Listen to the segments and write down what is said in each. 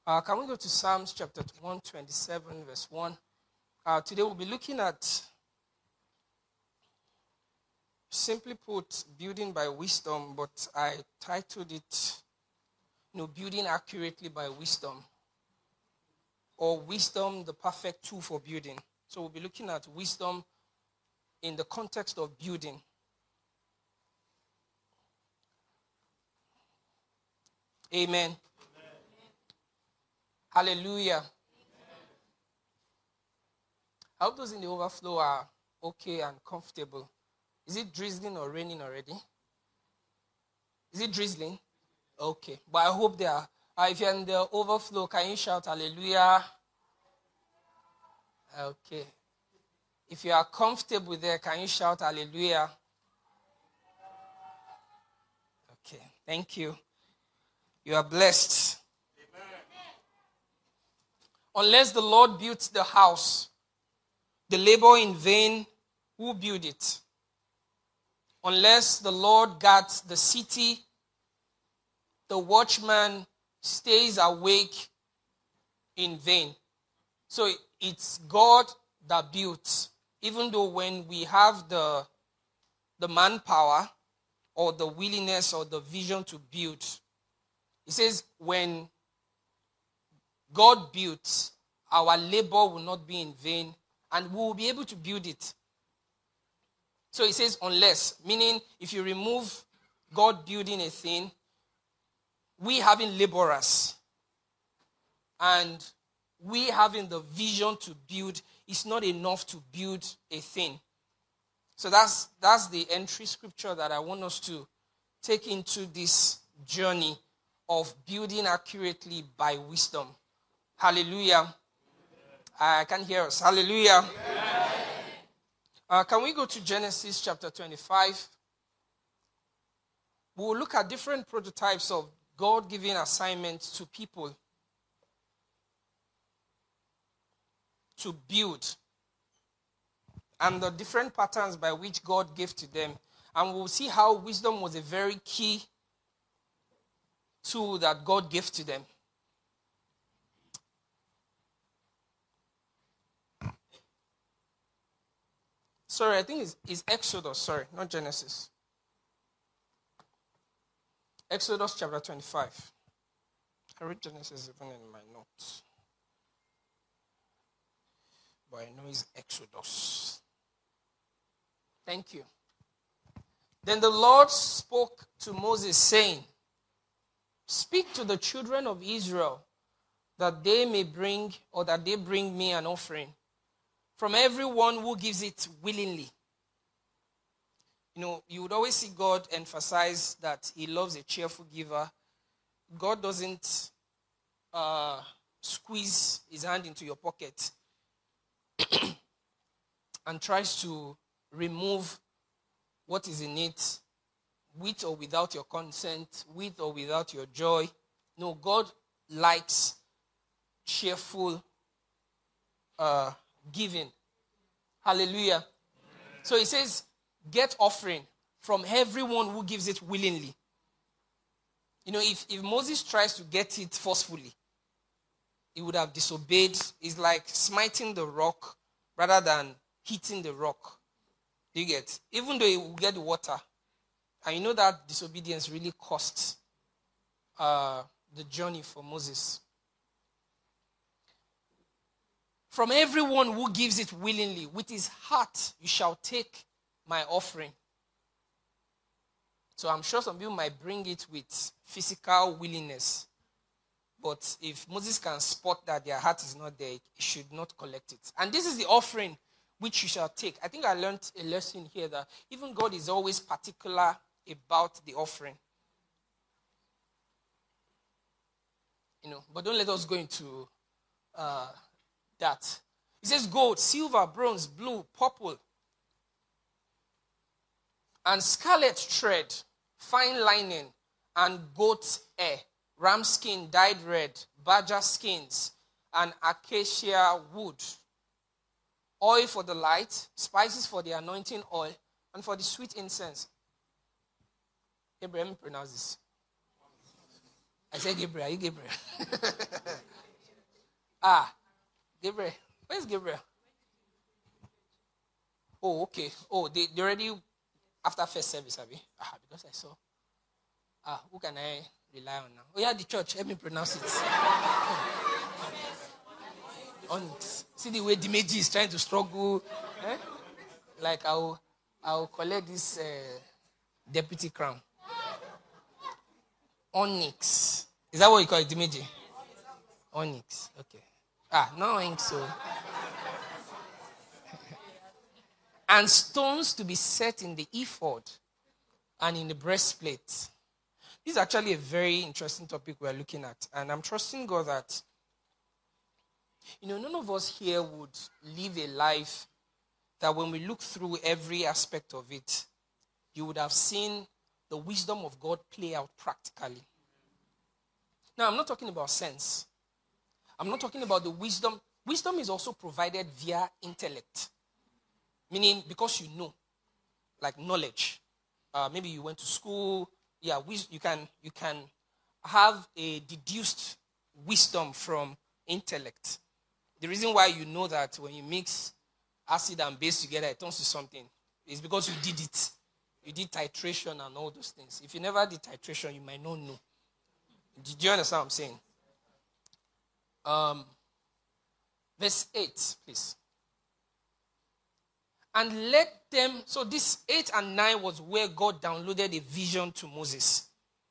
Can we go to Psalms chapter 127, verse 1? Today we'll be looking at, simply put, building by wisdom, but I titled it, building accurately by wisdom, or wisdom, the perfect tool for building. So we'll be looking at wisdom in the context of building. Amen. Amen. Hallelujah. Amen. I hope those in the overflow are okay and comfortable. Is it drizzling or raining already? Is it drizzling? Okay. But I hope they are. If you're in the overflow, can you shout hallelujah? Okay. If you are comfortable there, can you shout hallelujah? Okay. Thank you. You are blessed. Amen. Unless the Lord builds the house, the labor in vain who build it. Unless the Lord guards the city, the watchman stays awake in vain. So it's God that builds. Even though when we have the manpower or the willingness or the vision to build, it says when God builds, our labor will not be in vain and we will be able to build it. So it says unless, meaning if you remove God building a thing, we having laborers and we having the vision to build is not enough to build a thing. So that's the entry scripture that I want us to take into this journey of building accurately by wisdom. Hallelujah. I can hear us. Hallelujah. Can we go to Genesis chapter 25? We will look at different prototypes of God giving assignments to people to build and the different patterns by which God gave to them. And we'll see how wisdom was a very key tool that God gave to them. Sorry, I think it's Exodus. Sorry, not Genesis. Exodus chapter 25. I read Genesis even in my notes. But I know it's Exodus. Thank you. Then the Lord spoke to Moses, saying, "Speak to the children of Israel that they bring me an offering from everyone who gives it willingly." You would always see God emphasize that he loves a cheerful giver. God doesn't squeeze his hand into your pocket and tries to remove what is in it with or without your consent, with or without your joy. No, God likes cheerful giving. Hallelujah. Amen. So he says, get offering from everyone who gives it willingly. If Moses tries to get it forcefully, he would have disobeyed. It's like smiting the rock rather than hitting the rock. Do you get? Even though he will get the water. And that disobedience really cost the journey for Moses. From everyone who gives it willingly, with his heart, you shall take my offering. So I'm sure some people might bring it with physical willingness. But if Moses can spot that their heart is not there, he should not collect it. And this is the offering which you shall take. I think I learned a lesson here that even God is always particular about the offering. But don't let us go into that. It says gold, silver, bronze, blue, purple, and scarlet thread, fine lining, and goat's hair, ram skin dyed red, badger skins, and acacia wood, oil for the light, spices for the anointing oil, and for the sweet incense. Gabriel, let me pronounce this. I said Gabriel, you Gabriel. Gabriel. Where's Gabriel? Oh, okay. Oh, they already after first service, have you? Because I saw. Who can I rely on now? Oh, yeah, the church. Let me pronounce it. Onyx. See the way Dimeji is trying to struggle. Eh? Like I'll collect this deputy crown. Onyx. Is that what you call it, Dimeji? Onyx. Okay. No ink, so. And stones to be set in the ephod and in the breastplate. This is actually a very interesting topic we're looking at. And I'm trusting God that, none of us here would live a life that when we look through every aspect of it, you would have seen the wisdom of God play out practically. Now, I'm not talking about sense. I'm not talking about the wisdom. Wisdom is also provided via intellect. Meaning, because you know, like knowledge. Maybe you went to school. Yeah, you can have a deduced wisdom from intellect. The reason why you know that when you mix acid and base together, it turns to something is because you did it. You did titration and all those things. If you never did titration, you might not know. Did you understand what I'm saying? Verse 8, please. And let them, so this 8 and 9 was where God downloaded a vision to Moses.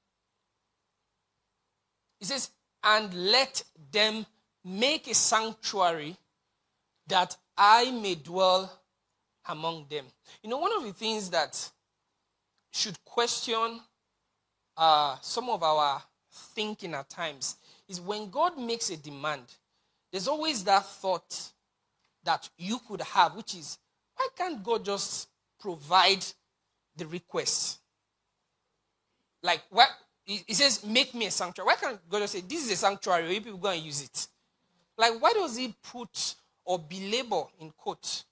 He says, and let them make a sanctuary that I may dwell among them. One of the things that should question some of our thinking at times is when God makes a demand, there's always that thought that you could have, which is, why can't God just provide the request? Like, what? He says, make me a sanctuary. Why can't God just say, this is a sanctuary, you people go and use it? Like, why does he put or belabor in quote?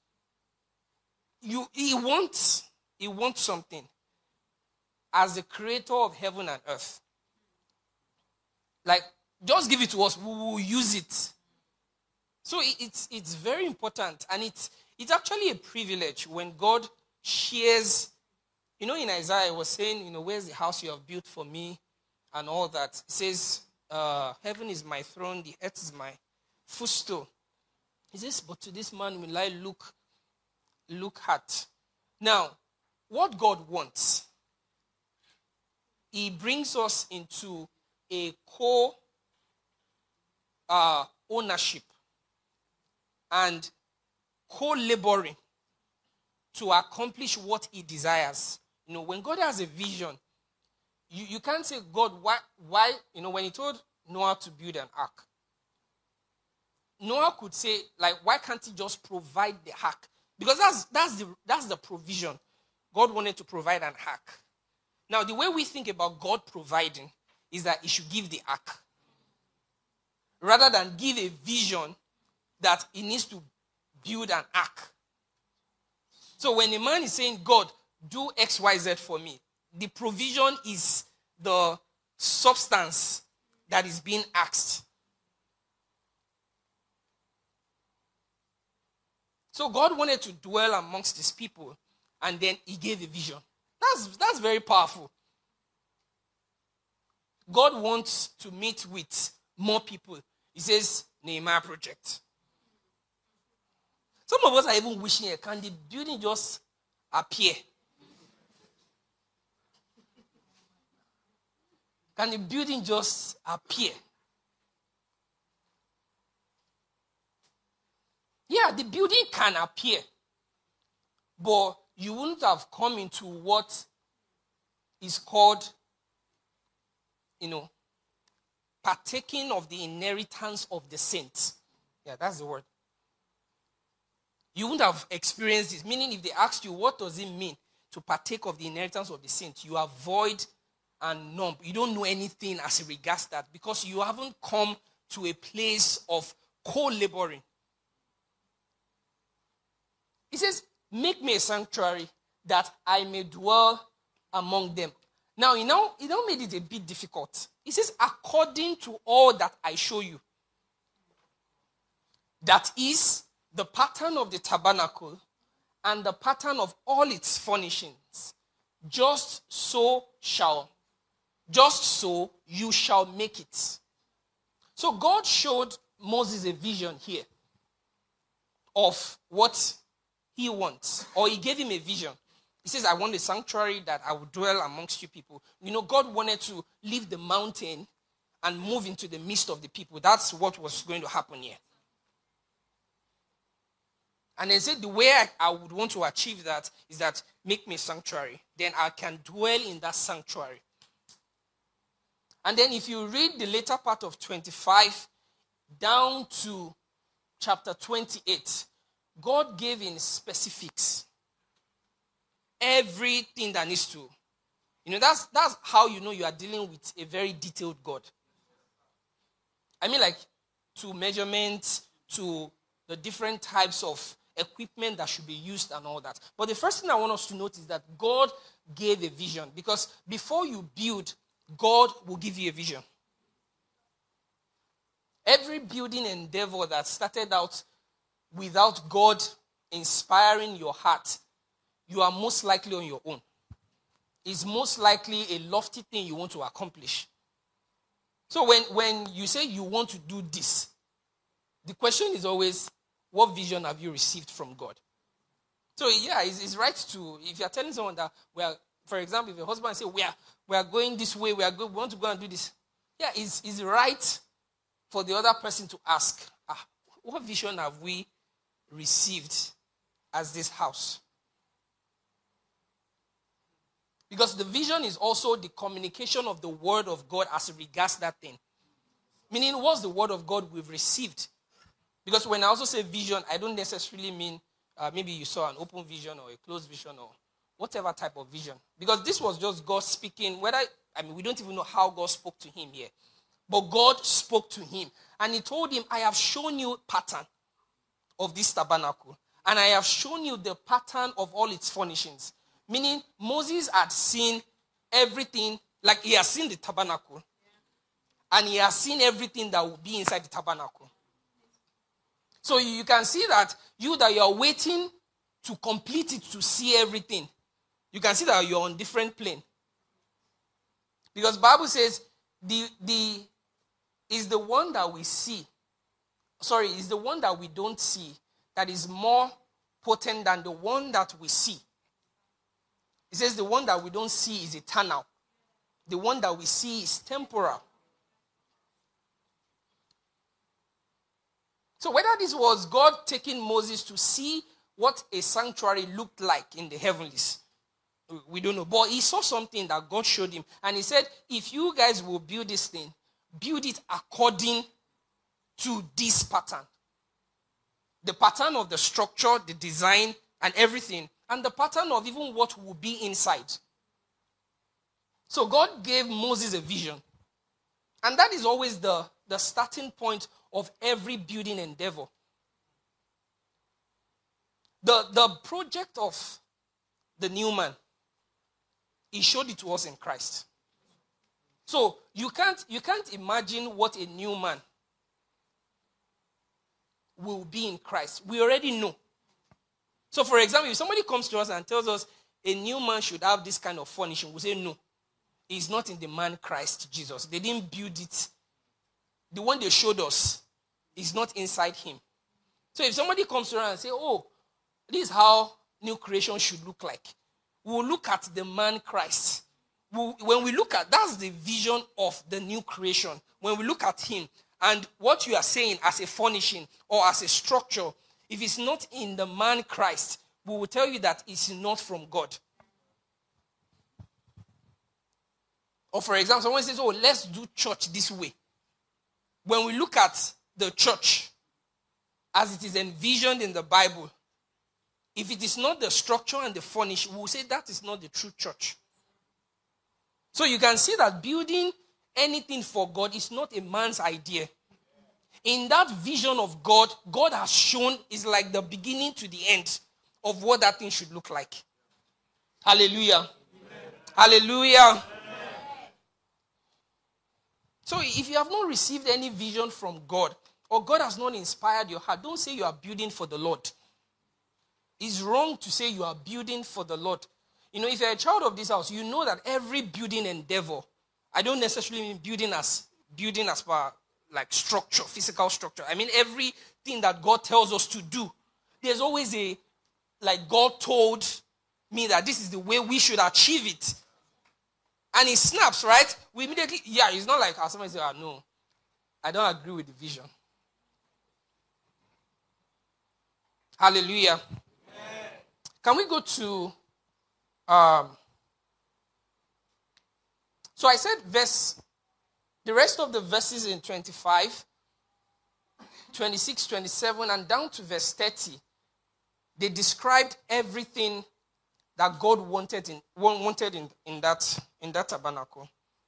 He wants something as the creator of heaven and earth. Like, just give it to us, we will use it. So it's very important, and it's actually a privilege when God shares. In Isaiah, it was saying, where's the house you have built for me and all that. It says, heaven is my throne, the earth is my footstool. He says, but to this man will I look at. Now, what God wants, he brings us into a ownership and co-laboring to accomplish what he desires. When God has a vision, you can't say, God, why? When he told Noah to build an ark, Noah could say, like, why can't he just provide the ark? Because that's the provision. God wanted to provide an ark. Now, the way we think about God providing is that he should give the ark, rather than give a vision that he needs to build an ark. So when a man is saying, God, do X, Y, Z for me, the provision is the substance that is being asked. So God wanted to dwell amongst his people, and then he gave a vision. That's very powerful. God wants to meet with more people. He says, Nehemiah project. Some of us are even wishing, can the building just appear? Can the building just appear? Yeah, the building can appear, but you wouldn't have come into what is called, partaking of the inheritance of the saints. Yeah, that's the word. You wouldn't have experienced this. Meaning, if they asked you, what does it mean to partake of the inheritance of the saints? You are void and numb. You don't know anything as regards that because you haven't come to a place of co-laboring. He says, make me a sanctuary that I may dwell among them. Now, he now made it a bit difficult. He says, according to all that I show you. That is the pattern of the tabernacle and the pattern of all its furnishings. Just so you shall make it. So God showed Moses a vision here of what he wants, or he gave him a vision. He says, I want a sanctuary that I will dwell amongst you people. You know, God wanted to leave the mountain and move into the midst of the people. That's what was going to happen here. And they said, the way I would want to achieve that is that make me a sanctuary. Then I can dwell in that sanctuary. And then if you read the later part of 25 down to chapter 28, God gave in specifics everything that needs to. You know, that's how you know you are dealing with a very detailed God. I mean, like, to measurements, to the different types of equipment that should be used and all that. But the first thing I want us to note is that God gave a vision. Because before you build, God will give you a vision. Every building endeavor that started out without God inspiring your heart, you are most likely on your own. It's most likely a lofty thing you want to accomplish. So when you say you want to do this, the question is always, what vision have you received from God? So yeah, it's right to, if you're telling someone that, well, for example, if your husband say, we are going this way, we want to go and do this. Yeah, it's right for the other person to ask, what vision have we received as this house? Because the vision is also the communication of the word of God as regards that thing. Meaning, what's the word of God we've received? Because when I also say vision, I don't necessarily mean maybe you saw an open vision or a closed vision or whatever type of vision. Because this was just God speaking. We don't even know how God spoke to him here. But God spoke to him. And he told him, I have shown you pattern of this tabernacle. And I have shown you the pattern of all its furnishings. Meaning, Moses had seen everything, like he has seen the tabernacle. And he has seen everything that will be inside the tabernacle. So you can see that you are waiting to complete it, to see everything. You can see that you're on different plane. Because Bible says, is the one that we see, is the one that we don't see that is more potent than the one that we see. It says the one that we don't see is eternal. The one that we see is temporal. So whether this was God taking Moses to see what a sanctuary looked like in the heavens, we don't know. But he saw something that God showed him. And he said, if you guys will build this thing, build it according to this pattern. The pattern of the structure, the design, and everything. And the pattern of even what will be inside. So God gave Moses a vision. And that is always the starting point of every building endeavor. The project of the new man, he showed it to us in Christ. So you can't imagine what a new man will be in Christ. We already know. So for example, if somebody comes to us and tells us a new man should have this kind of furnishing, we say no. It's not in the man Christ Jesus. They didn't build it. The one they showed us is not inside him. So if somebody comes around and say, oh, this is how new creation should look like, we'll look at the man Christ. When we look at, that's the vision of the new creation. When we look at him and what you are saying as a furnishing or as a structure, if it's not in the man Christ, we will tell you that it's not from God. Or for example, someone says, oh, let's do church this way. When we look at the church as it is envisioned in the Bible, if it is not the structure and the furnish, we will say that is not the true church. So you can see that building anything for God is not a man's idea. In that vision of God, God has shown is like the beginning to the end of what that thing should look like. Hallelujah. Amen. Hallelujah. Amen. So if you have not received any vision from God or God has not inspired your heart, don't say you are building for the Lord. It's wrong to say you are building for the Lord. You know, if you're a child of this house, you know that every building endeavor, I don't necessarily mean building as per like structure, physical structure. I mean everything that God tells us to do. There's always like God told me that this is the way we should achieve it. And it snaps, right? We immediately, it's not like somebody says, no, I don't agree with the vision. Hallelujah. Amen. Can we go to, so I said the rest of the verses in 25, 26, 27, and down to verse 30, they described everything that God wanted in that tabernacle.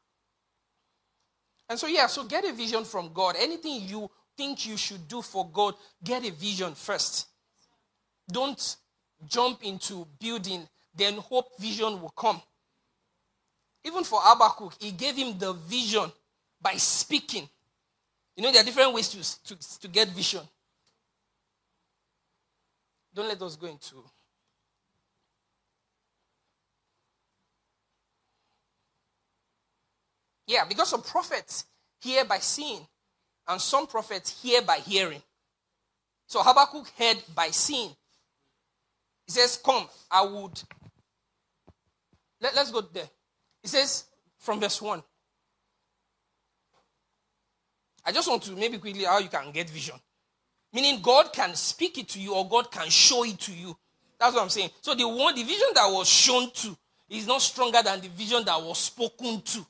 And so get a vision from God. Anything you think you should do for God, get a vision first. Don't jump into building, then hope vision will come. Even for Habakkuk, he gave him the vision by speaking. You know, there are different ways to get vision. Don't let us go into... Yeah, because some prophets hear by seeing, and some prophets hear by hearing. So Habakkuk heard by seeing. He says, come, I would... Let's go there. He says, from verse 1. I just want to maybe quickly how you can get vision. Meaning God can speak it to you or God can show it to you. That's what I'm saying. So the vision that was shown to is not stronger than the vision that was spoken to.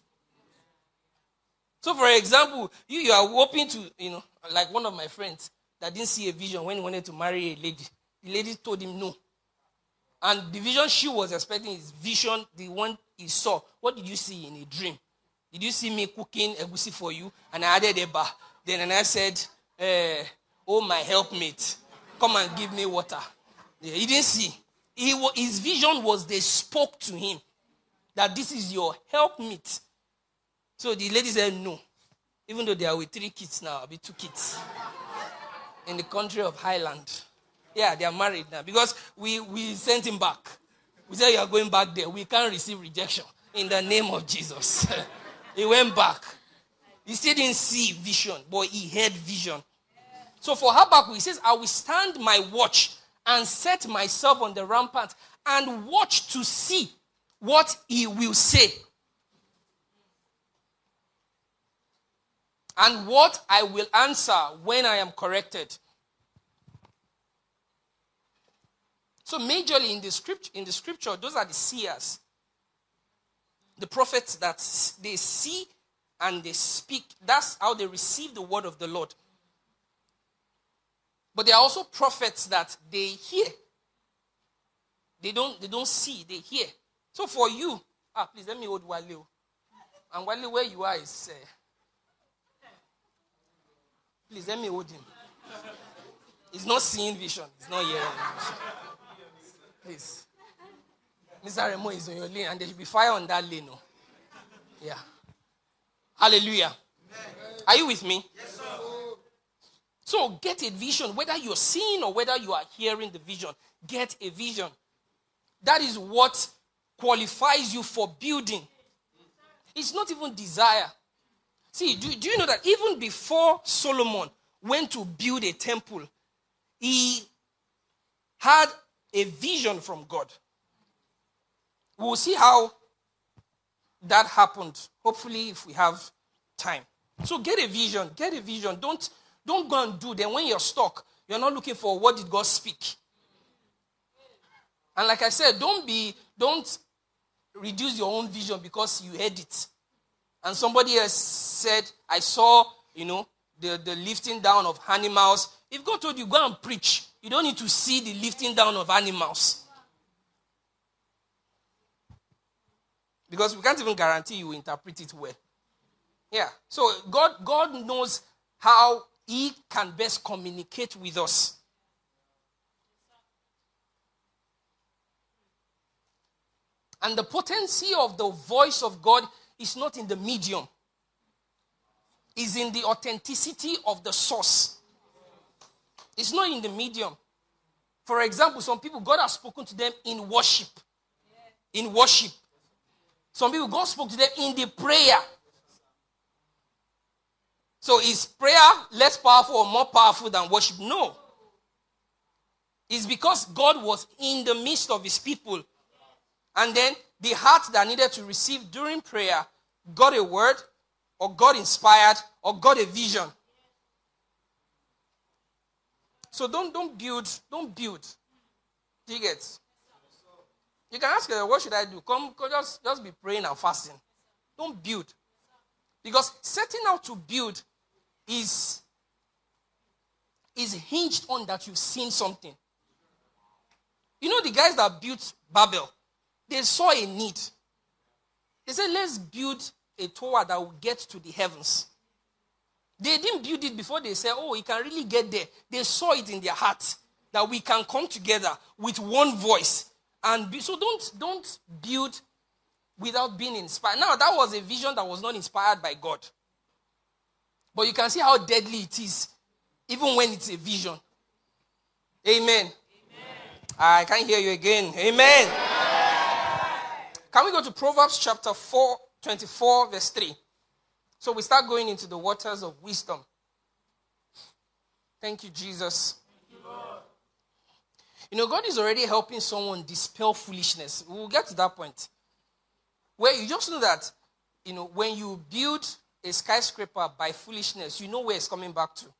So for example, you are hoping to, like one of my friends that didn't see a vision when he wanted to marry a lady. The lady told him no. And the vision she was expecting is vision, the one he saw. What did you see in a dream? Did you see me cooking egusi for you? And I added eba. Then I said, oh, my helpmate, come and give me water. Yeah, he didn't see. His vision was they spoke to him that this is your helpmate. So the lady said no. Even though they are with 3 kids now, I'll be 2 kids. In the country of Highland. Yeah, they are married now. Because we sent him back. We said, you are going back there. We can't receive rejection. In the name of Jesus. He went back. He still didn't see vision, but he had vision. So for Habakkuk, he says, I will stand my watch and set myself on the rampart and watch to see what he will say. And what I will answer when I am corrected. So majorly in the scripture, those are the seers. The prophets that they see and they speak. That's how they receive the word of the Lord. But there are also prophets that they hear. They don't see, they hear. So for you, please let me hold Wale. And Wale, where you are is... please let me hold him. He's not seeing vision. He's not hearing vision. Please. Mr. Remo is on your lane and there should be fire on that lane. No? Yeah. Hallelujah. Amen. Are you with me? Yes, sir. So get a vision. Whether you're seeing or whether you are hearing the vision, get a vision. That is what qualifies you for building. It's not even desire. See, do you know that even before Solomon went to build a temple, he had a vision from God. We'll see how that happened, hopefully, if we have time. So get a vision. Get a vision. Don't go and do. Then when you're stuck, you're not looking for what did God speak. And like I said, don't reduce your own vision because you heard it. And somebody else said, I saw, the lifting down of animals. If God told you, go and preach, you don't need to see the lifting down of animals. Because we can't even guarantee you interpret it well. Yeah. So God knows how he can best communicate with us. And the potency of the voice of God is not in the medium. It's in the authenticity of the source. It's not in the medium. For example, some people, God has spoken to them in worship. In worship. Some people, God spoke to them in the prayer. So is prayer less powerful or more powerful than worship? No. It's because God was in the midst of his people. And then the heart that needed to receive during prayer got a word, or got inspired, or got a vision. So don't build. Do you get? You can ask her, what should I do? Come just be praying and fasting. Don't build. Because setting out to build is hinged on that you've seen something. You know the guys that built Babel, they saw a need. They said, let's build a tower that will get to the heavens. They didn't build it before they said, oh, it can really get there. They saw it in their heart that we can come together with one voice. So don't build without being inspired. Now, that was a vision that was not inspired by God. But you can see how deadly it is, even when it's a vision. Amen. I can't hear you again. Amen. Can we go to Proverbs chapter 24, verse 3? So we start going into the waters of wisdom. Thank you, Jesus. Thank you, Lord. You know, God is already helping someone dispel foolishness. We'll get to that point. Where you just know that, you know, when you build a skyscraper by foolishness, you know where it's coming back to.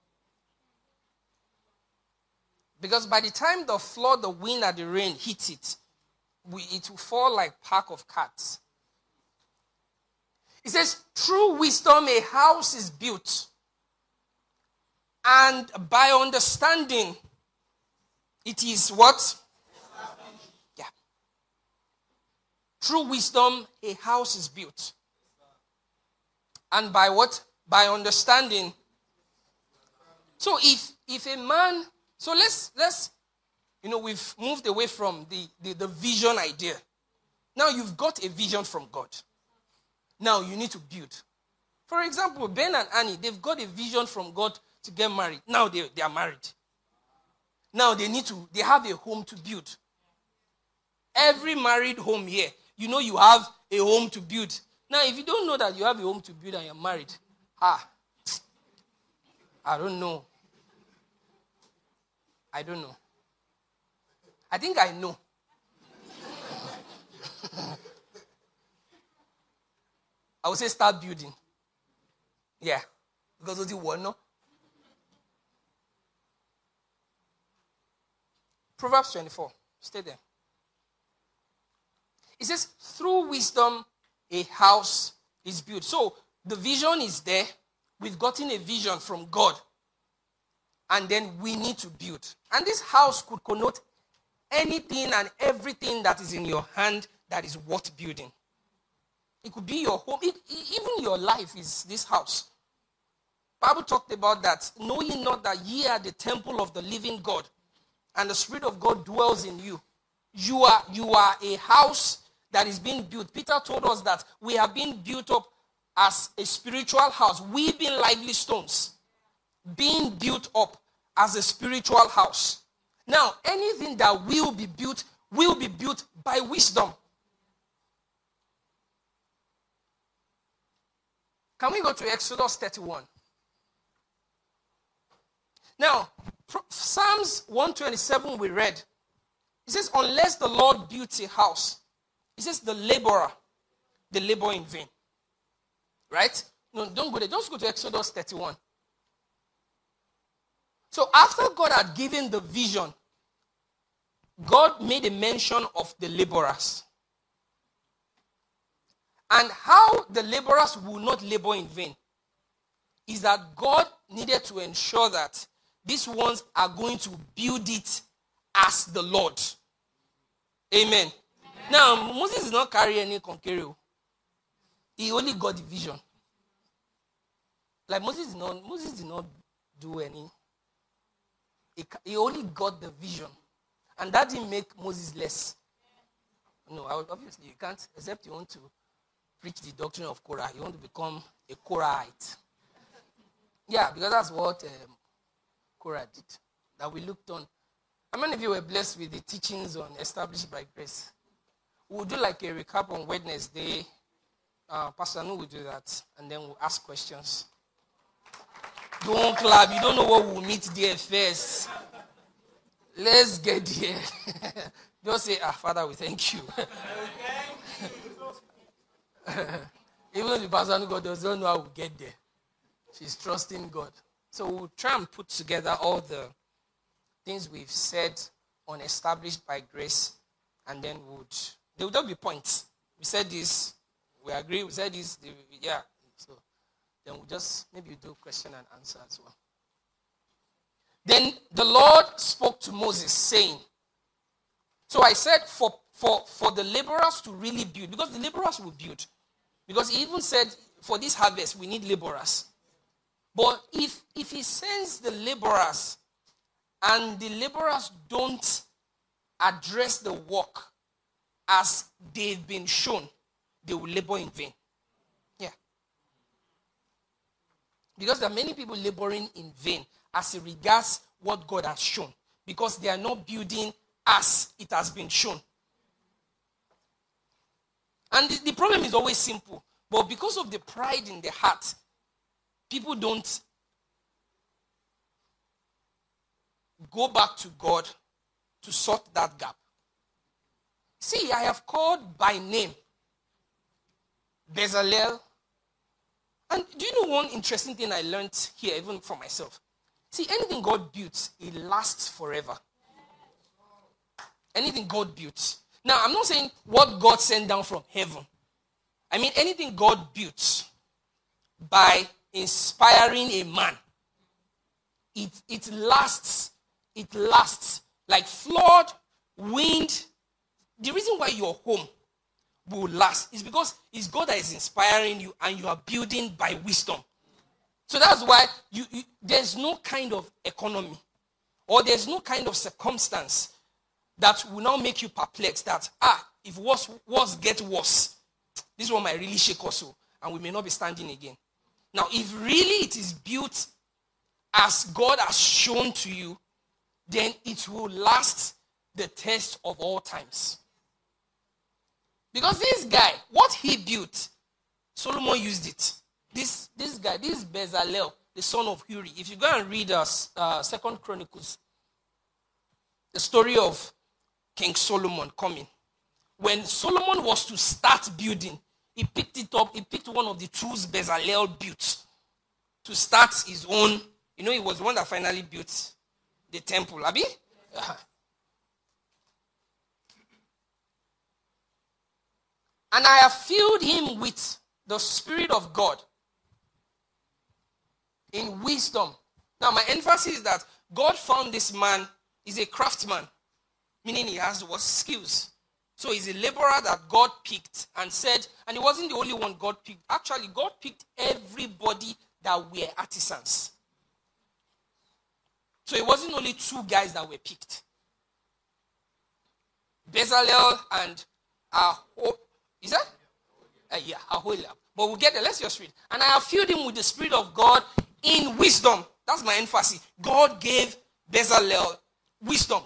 Because by the time the flood, the wind, and the rain hit it, it will fall like pack of cats. It says, through wisdom a house is built, and by understanding it is what? Yeah. Through wisdom a house is built. And by what? By understanding. So if a man, so let's you know, we've moved away from the vision idea. Now you've got a vision from God. Now you need to build. For example, Ben and Annie, they've got a vision from God to get married. Now they are married. Now they have a home to build. Every married home here, you know you have a home to build. Now if you don't know that you have a home to build and you're married, I don't know. I don't know. I think I know. I would say start building. Yeah. Because of the one, no? Proverbs 24. Stay there. It says, through wisdom, a house is built. So, the vision is there. We've gotten a vision from God. And then we need to build. And this house could connote anything and everything that is in your hand that is worth building. It could be your home. Even your life is this house. Bible talked about that. Knowing not that ye are the temple of the living God, and the Spirit of God dwells in you. You are a house that is being built. Peter told us that we are being built up as a spiritual house. We being lively stones, being built up as a spiritual house. Now, anything that will be built by wisdom. Can we go to Exodus 31? Now, Psalms 127 we read. It says, unless the Lord builds a house, it says the laborer, they labor in vain. Right? No, don't go there. Just go to Exodus 31. So after God had given the vision, God made a mention of the laborers. And how the laborers will not labor in vain is that God needed to ensure that these ones are going to build it as the Lord. Amen. Now, Moses did not carry any conqueror. He only got the vision. Like Moses did not do any. He only got the vision. And that didn't make Moses less. No, obviously you can't, except you want to preach the doctrine of Korah. You want to become a Korahite. Yeah, because that's what Korah did. that we looked on. How many of you were blessed with the teachings on Established by Grace? We'll do like a recap on Wednesday. Pastor Anu will do that, and then we'll ask questions. Don't clap. You don't know what we'll meet there first. Let's get there. Just say, Father, we thank you. Even though the Pastor Anu God doesn't know how we'll get there. She's trusting God. So we'll try and put together all the things we've said on Established by Grace, and then there will be points. We said this, we agree, we said this, yeah. So then we'll just maybe do question and answer as well. Then the Lord spoke to Moses, saying, so I said for the laborers to really build, because the laborers will build. Because he even said, for this harvest, we need laborers. But if he sends the laborers, and the laborers don't address the work as they've been shown, they will labor in vain. Yeah. Because there are many people laboring in vain as it regards what God has shown. Because they are not building as it has been shown. And the problem is always simple. But because of the pride in the heart, people don't go back to God to sort that gap. See, I have called by name Bezalel. And do you know one interesting thing I learned here, even for myself? See, anything God builds, it lasts forever. Anything God builds. Now, I'm not saying what God sent down from heaven. I mean, anything God built by inspiring a man, it lasts. It lasts. Like flood, wind. The reason why your home will last is because it's God that is inspiring you and you are building by wisdom. So that's why there's no kind of economy or there's no kind of circumstance that will now make you perplexed that, if worse get worse, this one might really shake us and we may not be standing again. Now, if really it is built as God has shown to you, then it will last the test of all times. Because this guy, what he built, Solomon used it. This guy, this Bezalel, the son of Uri. If you go and read 2 Chronicles, the story of King Solomon coming. When Solomon was to start building, he picked it up. He picked one of the tools Bezalel built to start his own. You know, he was the one that finally built the temple. Abi? And I have filled him with the Spirit of God in wisdom. Now, my emphasis is that God found this man is a craftsman, meaning he has what skills. So he's a laborer that God picked and said, and he wasn't the only one God picked. Actually, God picked everybody that were artisans. So it wasn't only 2 guys that were picked. Bezalel and is that? Aholiab. But we'll get there. Let's just read. And I have filled him with the Spirit of God in wisdom. That's my emphasis. God gave Bezalel wisdom.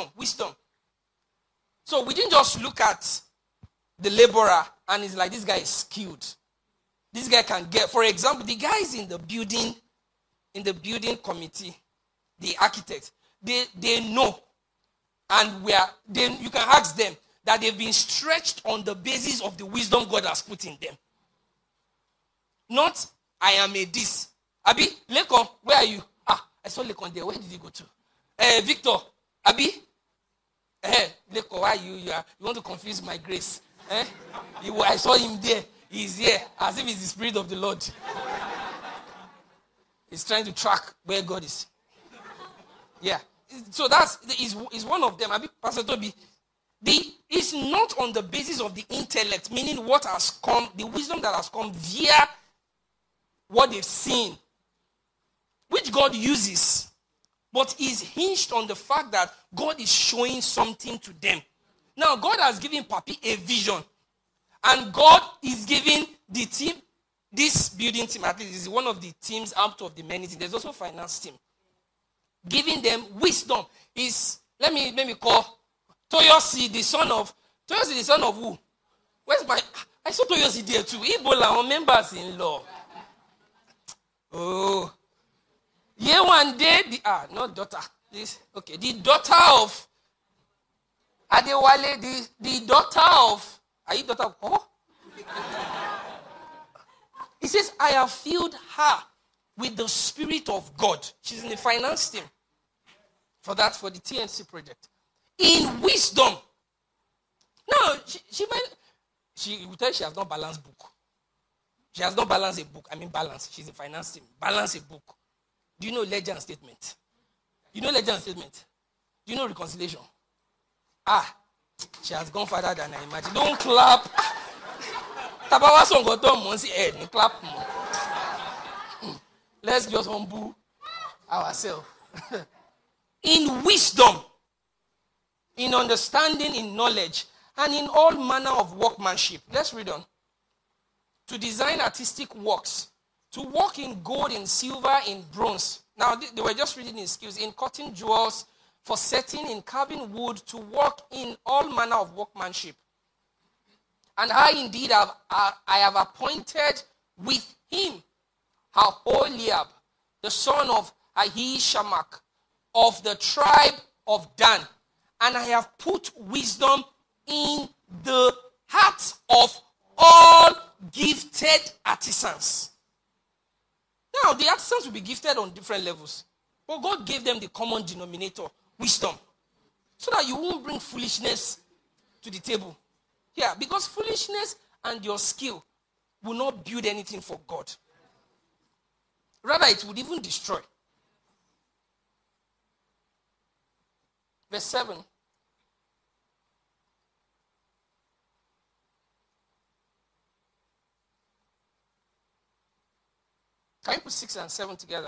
So we didn't just look at the laborer and it's like, this guy is skilled. This guy can get, for example, the guys in the building committee, the architects, they know. And you can ask them that they've been stretched on the basis of the wisdom God has put in them. Not, I am a this. Abi, Lekon, where are you? I saw Lekon there. Where did he go to? Victor, Abi? Lekon, why are you? You want to confuse my grace? I saw him there. He's here, as if it's the Spirit of the Lord. He's trying to track where God is. Yeah. So is one of them. Abi, Pastor Toby, it's not on the basis of the intellect, meaning what has come, the wisdom that has come via what they've seen, which God uses, but is hinged on the fact that God is showing something to them. Now, God has given Papi a vision, and God is giving the team, this building team, at least is one of the teams out of the many teams. There's also a finance team. giving them wisdom. Let me call Toyosi the son of who? Where's my? I saw Toyosi there too. Ebola on members in law. Oh, yeah, one day not daughter. The daughter of Adewale, the daughter of. Are you daughter of? Oh. He says, I have filled her with the Spirit of God. She's in the finance team for the TNC project. In wisdom. No, she will tell you she has not balanced book. She has not balanced a book. I mean balance. She's in finance team. Balance a book. Do you know ledger and statement? You know ledger and statement? Do you know reconciliation? She has gone further than I imagine. Don't clap. Tabawa song got done once head. Clap. Let's just humble ourselves. In wisdom, in understanding, in knowledge, and in all manner of workmanship. Let's read on. To design artistic works, to work in gold, in silver, in bronze. Now, they were just reading in skills, in cutting jewels, for setting, in carving wood, to work in all manner of workmanship. And I indeed have appointed with him Aholiab, the son of Ahishamak, of the tribe of Dan. And I have put wisdom in the hearts of all gifted artisans. Now, the artisans will be gifted on different levels. But God gave them the common denominator, wisdom. So that you won't bring foolishness to the table. Yeah, because foolishness and your skill will not build anything for God. Rather, it would even destroy. Verse 7. Can you put 6 and 7 together?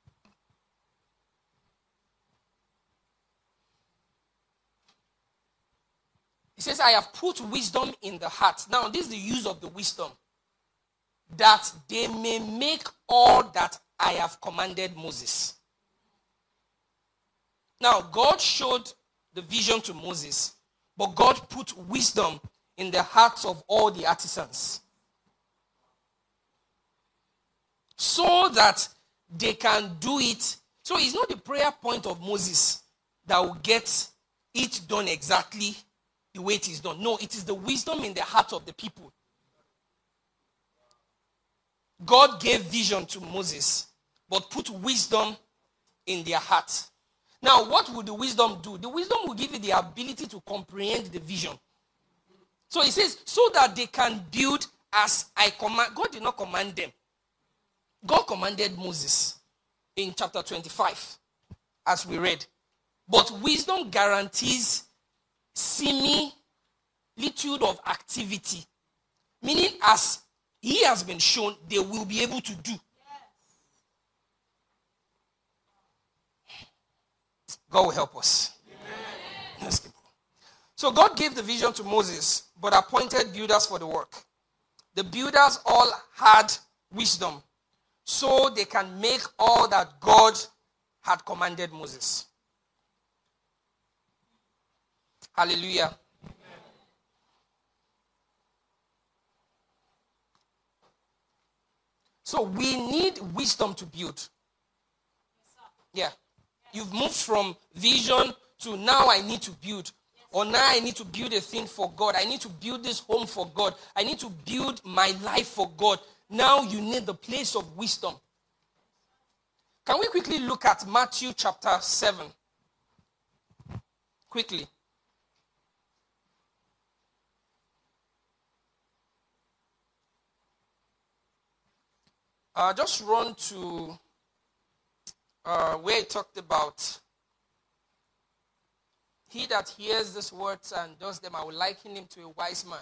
He says, I have put wisdom in the heart. Now, this is the use of the wisdom. That they may make all that I have commanded Moses. Now, God showed the vision to Moses, but God put wisdom in the hearts of all the artisans. So that they can do it. So it's not the prayer point of Moses that will get it done exactly the way it is done. No, it is the wisdom in the heart of the people. God gave vision to Moses, but put wisdom in their heart. Now, what will the wisdom do? The wisdom will give you the ability to comprehend the vision. So it says, so that they can build as I command. God did not command them. God commanded Moses in chapter 25, as we read. But wisdom guarantees similitude of activity. Meaning, as he has been shown, they will be able to do. God will help us. Let's keep on. So God gave the vision to Moses, but appointed builders for the work. The builders all had wisdom, so they can make all that God had commanded Moses. Hallelujah. So we need wisdom to build. Yeah. You've moved from vision to now I need to build. Or now I need to build a thing for God. I need to build this home for God. I need to build my life for God. Now you need the place of wisdom. Can we quickly look at Matthew chapter 7? Quickly. Just run to where it talked about he that hears these words and does them, I will liken him to a wise man.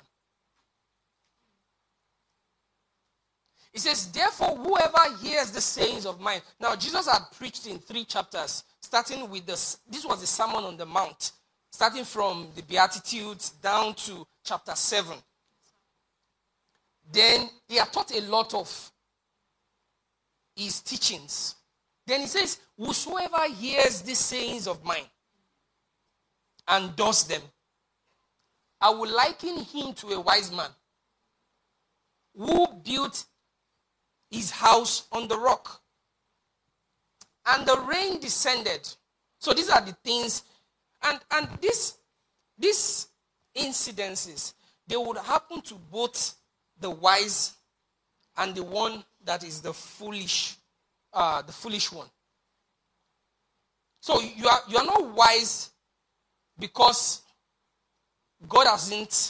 It says, therefore, whoever hears the sayings of mine. Now, Jesus had preached in 3 chapters, starting with this was the Sermon on the Mount, starting from the Beatitudes down to chapter 7. Then he had taught a lot of his teachings Then he says, whosoever hears these sayings of mine and does them, I will liken him to a wise man who built his house on the rock. And the rain descended. So these are the things, and these incidences, they would happen to both the wise and the one that is the foolish one. So you are not wise because God hasn't,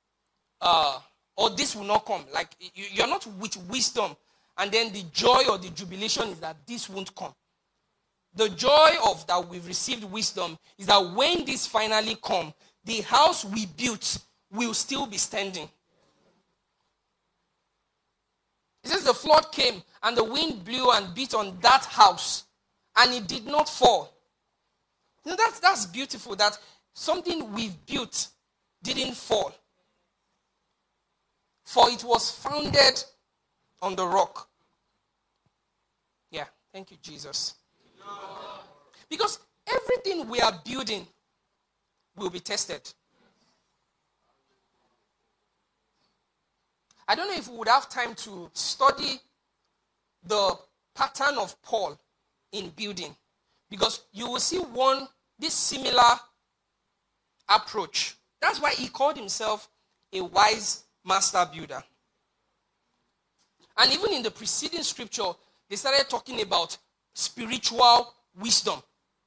or this will not come. Like you're not with wisdom, and then the joy or the jubilation is that this won't come. The joy of that we've received wisdom is that when this finally come, the house we built will still be standing. It says the flood came and the wind blew and beat on that house and it did not fall. You know, that's beautiful that something we've built didn't fall. For it was founded on the rock. Yeah, thank you, Jesus. Because everything we are building will be tested. I don't know if we would have time to study the pattern of Paul in building, because you will see this similar approach. That's why he called himself a wise master builder. And even in the preceding scripture, they started talking about spiritual wisdom.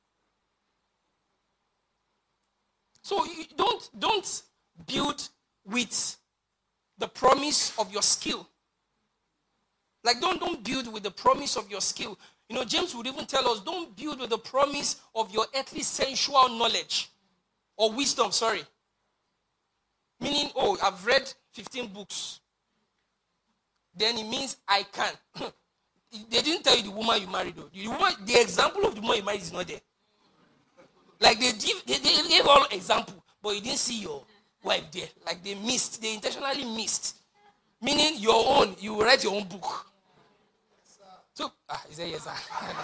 So you don't build with the promise of your skill. Like don't build with the promise of your skill. You know, James would even tell us, don't build with the promise of your earthly sensual knowledge or wisdom, sorry. Meaning, I've read 15 books. Then it means I can. They didn't tell you the woman you married though. The example of the woman you married is not there. Like they gave all example, but you didn't see your wife there. Like they intentionally missed. Meaning your own, you will write your own book. So, is that yes, sir?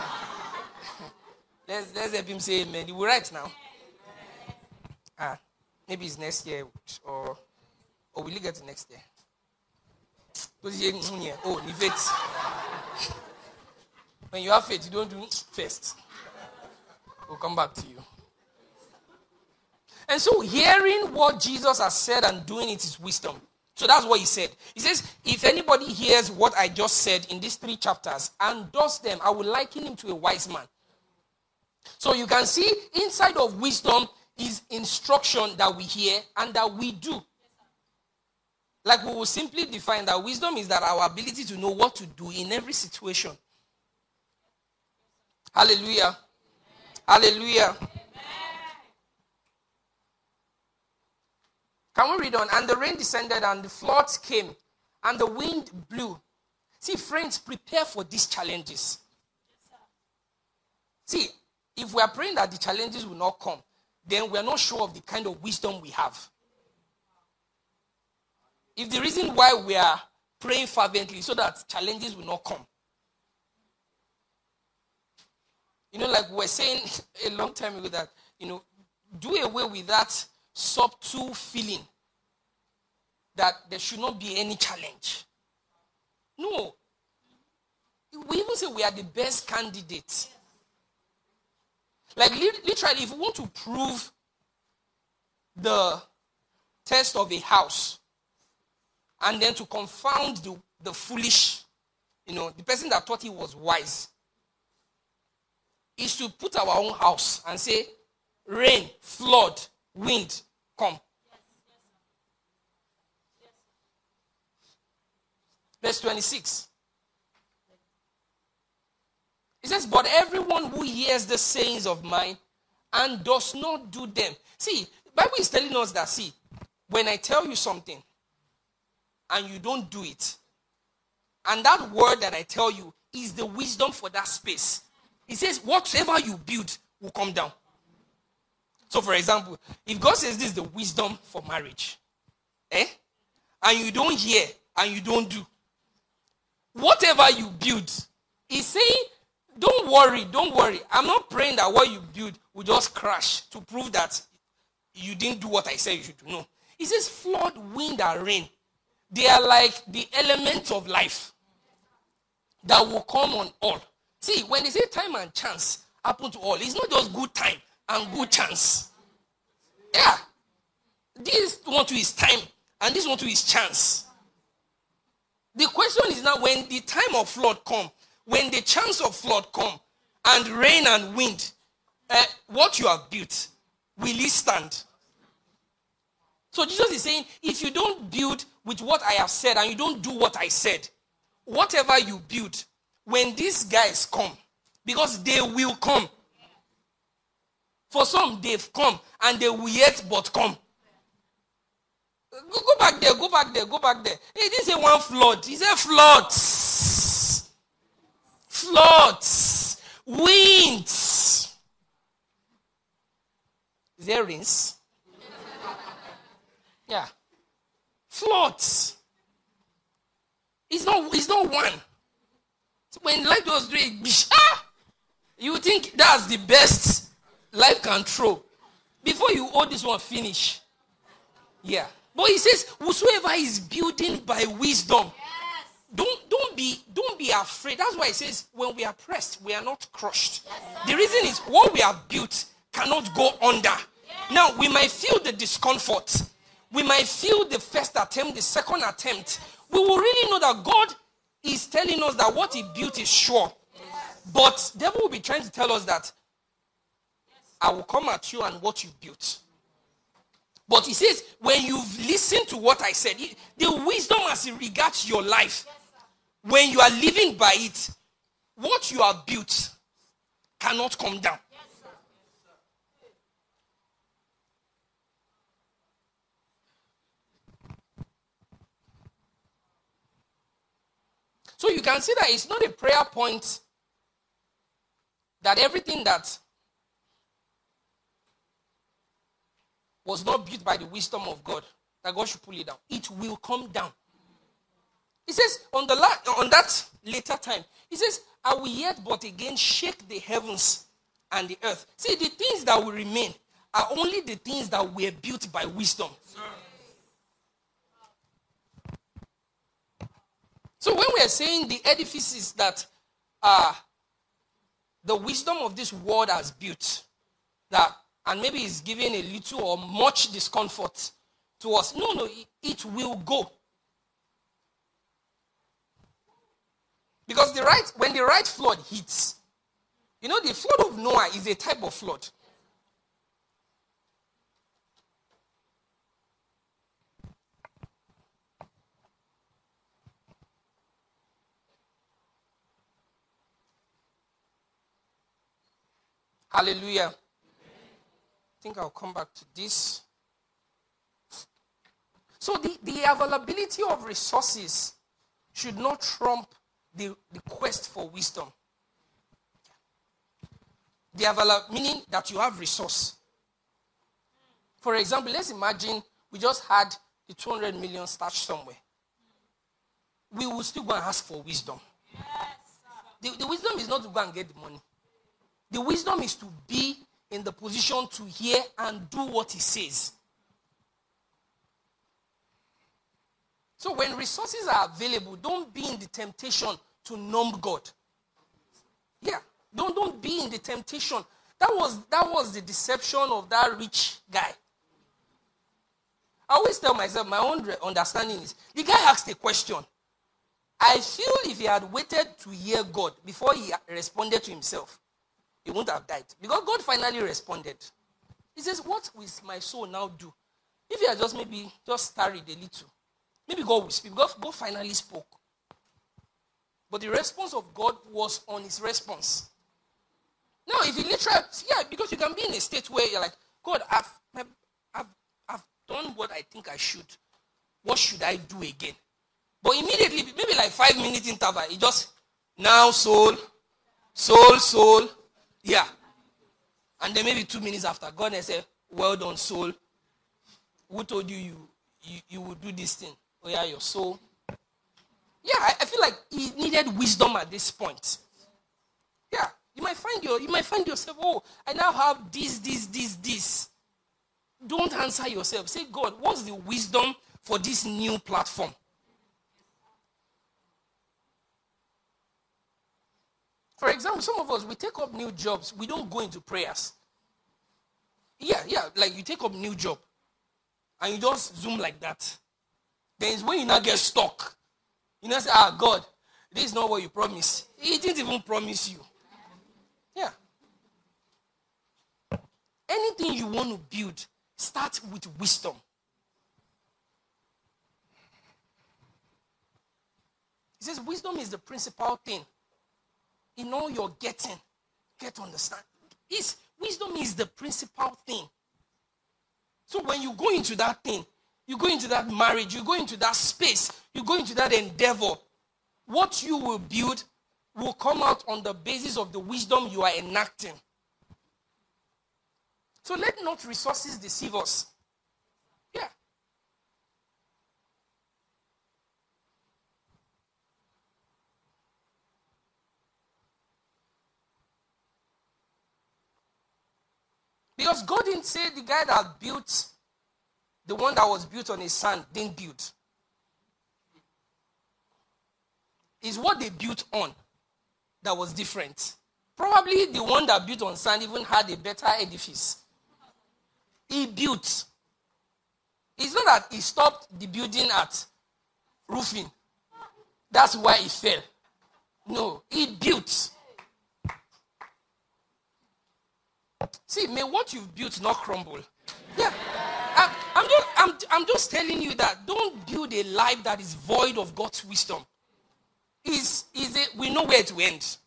let's help him say amen. You will write now. Maybe it's next year, or will you get to next year? Faith. When you have faith, you don't do first. We'll come back to you. And so hearing what Jesus has said and doing it is wisdom. So that's what he said. He says, if anybody hears what I just said in these 3 chapters and does them, I will liken him to a wise man. So you can see inside of wisdom is instruction that we hear and that we do. Like we will simply define that wisdom is that our ability to know what to do in every situation. Hallelujah. Hallelujah. Can we read on? And the rain descended and the floods came and the wind blew. See, friends, prepare for these challenges. See, if we are praying that the challenges will not come, then we are not sure of the kind of wisdom we have. If the reason why we are praying fervently so that challenges will not come. You know, like we were saying a long time ago that, do away with that subtle feeling that there should not be any challenge. No. We even say we are the best candidates. Like literally, if we want to prove the test of a house and then to confound the foolish, the person that thought he was wise, is to put our own house and say, rain, flood, wind, come. Verse 26. It says, but everyone who hears the sayings of mine and does not do them. See, the Bible is telling us that, when I tell you something and you don't do it, and that word that I tell you is the wisdom for that space. It says, whatever you build will come down. So, for example, if God says this is the wisdom for marriage, and you don't hear and you don't do, whatever you build, He's saying Don't worry, don't worry. I'm not praying that what you build will just crash to prove that you didn't do what I said you should do. No. It says flood, wind, and rain. They are like the elements of life that will come on all. See, when they say time and chance happen to all, it's not just good time and good chance. Yeah. This one to his time and this one to his chance. The question is now, when the time of flood come, when the chance of flood come, and rain and wind, what you have built, will it stand? So Jesus is saying, if you don't build with what I have said and you don't do what I said, whatever you build, when these guys come, because they will come. For some, they've come and they will yet but come. Go back there, go back there, go back there. He didn't say one flood. He said floods. Floods. Winds. Is there rains? Yeah. Floods. It's not one. When life was doing, you think that's the best life can throw. Before you hold this one finish. Yeah. But he says, whosoever is building by wisdom, don't be afraid. That's why he says, when we are pressed, we are not crushed. The reason is what we have built cannot go under. Now, we might feel the discomfort. We might feel the first attempt, the second attempt. We will really know that God is telling us that what he built is sure. But the devil will be trying to tell us that I will come at you and what you built. But he says, when you've listened to what I said, the wisdom as it regards your life, when you are living by it, what you have built cannot come down. So you can see that it's not a prayer point that everything that was not built by the wisdom of God, that God should pull it down. It will come down. He says, on that later time, he says, I will yet but again shake the heavens and the earth. See, the things that will remain are only the things that were built by wisdom. So when we are saying the edifices that the wisdom of this world has built, that and maybe it's giving a little or much discomfort to us. No, it will go. Because when the right flood hits, the flood of Noah is a type of flood. Hallelujah. I think I'll come back to this. So the availability of resources should not trump the quest for wisdom. Meaning that you have resource. For example, let's imagine we just had the 200 million stashed somewhere. We will still go and ask for wisdom. The wisdom is not to go and get the money. The wisdom is to be in the position to hear and do what he says. So when resources are available, don't be in the temptation to numb God. Yeah, don't be in the temptation. That was the deception of that rich guy. I always tell myself, my own understanding is, the guy asked a question. I feel if he had waited to hear God before he responded to himself, he wouldn't have died. Because God finally responded. He says, what will my soul now do? If he had just tarried a little, maybe God will speak. God finally spoke. But the response of God was on his response. Now, if he literally, because you can be in a state where you're like, God, I've done what I think I should. What should I do again? But immediately, maybe like 5 minutes interval, he just, now soul. Yeah. And then maybe 2 minutes after, God has said, well done, soul. Who told you would do this thing? Oh yeah, your soul. Yeah, I feel like he needed wisdom at this point. Yeah. You might find yourself, oh, I now have this. Don't answer yourself. Say, God, what's the wisdom for this new platform? For example, some of us, we take up new jobs. We don't go into prayers. Yeah. Like you take up new job and you just zoom like that. Then it's when you now get stuck. You know, say, God, this is not what you promised. He didn't even promise you. Yeah. Anything you want to build, start with wisdom. He says wisdom is the principal thing. In all you're getting, get to understand. Wisdom is the principal thing. So when you go into that thing, you go into that marriage, you go into that space, you go into that endeavor, what you will build will come out on the basis of the wisdom you are enacting. So let not resources deceive us. Yeah. Because God didn't say the guy that built, the one that was built on his sand, didn't build. It's what they built on that was different. Probably the one that built on sand even had a better edifice. He built. It's not that he stopped the building at roofing. That's why he fell. No, he built. See, may what you've built not crumble. Yeah. I'm just telling you that don't build a life that is void of God's wisdom. We know where to end.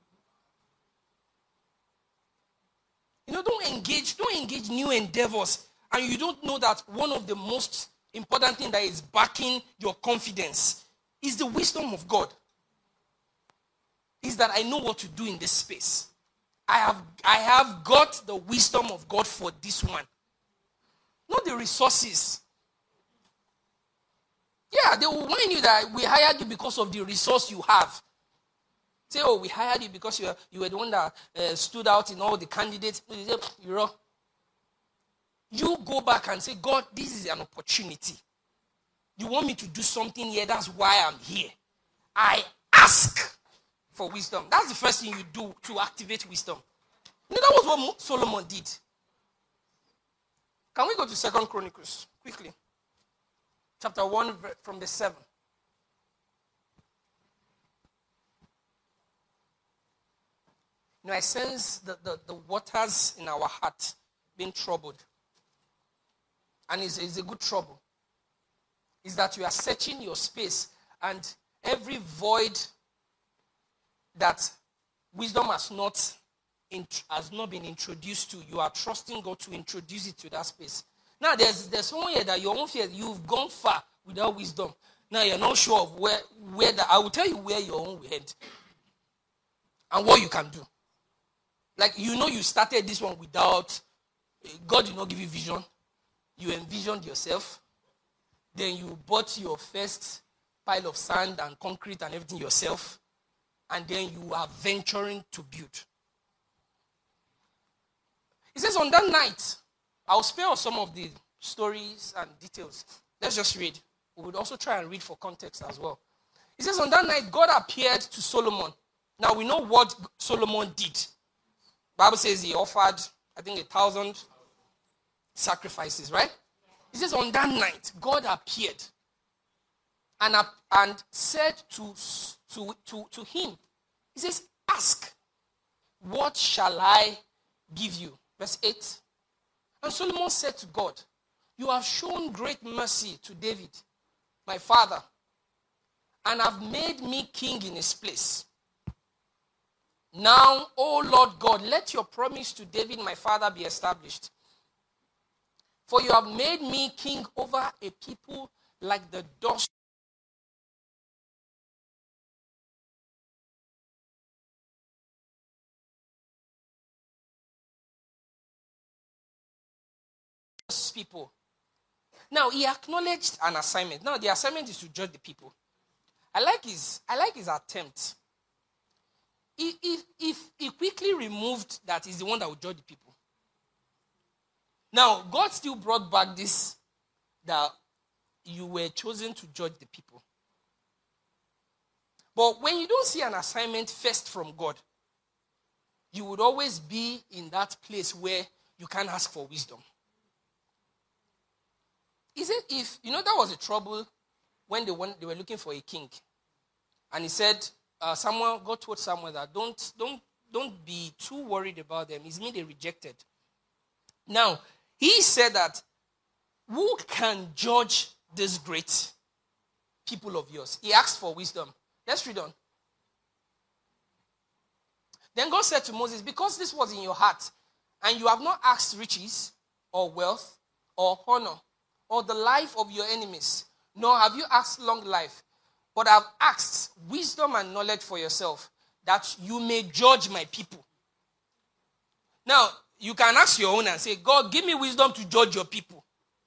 Don't engage new endeavors, and you don't know that one of the most important things that is backing your confidence is the wisdom of God. Is that I know what to do in this space. I have got the wisdom of God for this one. Not the resources. Yeah, they will warn you that we hired you because of the resource you have. Say, oh, we hired you because you were the one that stood out in all the candidates. You go back and say, God, this is an opportunity. You want me to do something here, that's why I'm here. I ask for wisdom. That's the first thing you do to activate wisdom. That was what Solomon did. Can we go to 2 Chronicles quickly? Chapter 1 from the 7. I sense the waters in our heart being troubled. And it's a good trouble. Is that you are searching your space, and every void that wisdom has not been introduced to, you are trusting God to introduce it to that space. Now there's someone here that your own fear, you've gone far without wisdom. Now you're not sure of where I will tell you where your own will head and what you can do. Like you started this one without God did not give you vision. You envisioned yourself. Then you bought your first pile of sand and concrete and everything yourself. And then you are venturing to build. It says on that night, I'll spare some of the stories and details. Let's just read. We would also try and read for context as well. It says on that night, God appeared to Solomon. Now we know what Solomon did. The Bible says he offered, 1,000 sacrifices, right? It says on that night, God appeared and said to him, he says, ask, what shall I give you? Verse 8. And Solomon said to God, you have shown great mercy to David, my father, and have made me king in his place. Now, O Lord God, let your promise to David, my father, be established. For you have made me king over a people like the dust people. Now, he acknowledged an assignment. Now, the assignment is to judge the people. I like his attempt. If he quickly removed that he's the one that will judge the people. Now, God still brought back this, that you were chosen to judge the people. But when you don't see an assignment first from God, you would always be in that place where you can't ask for wisdom. Is it if, that was a trouble when they were looking for a king. And he said, God told Samuel that don't be too worried about them. It's me they rejected. Now, he said that, who can judge this great people of yours? He asked for wisdom. Let's read on. Then God said to Moses, because this was in your heart, and you have not asked riches, or wealth, or honor, or the life of your enemies, nor have you asked long life, but have asked wisdom and knowledge for yourself, that you may judge my people. Now, you can ask your own and say, God, give me wisdom to judge your people.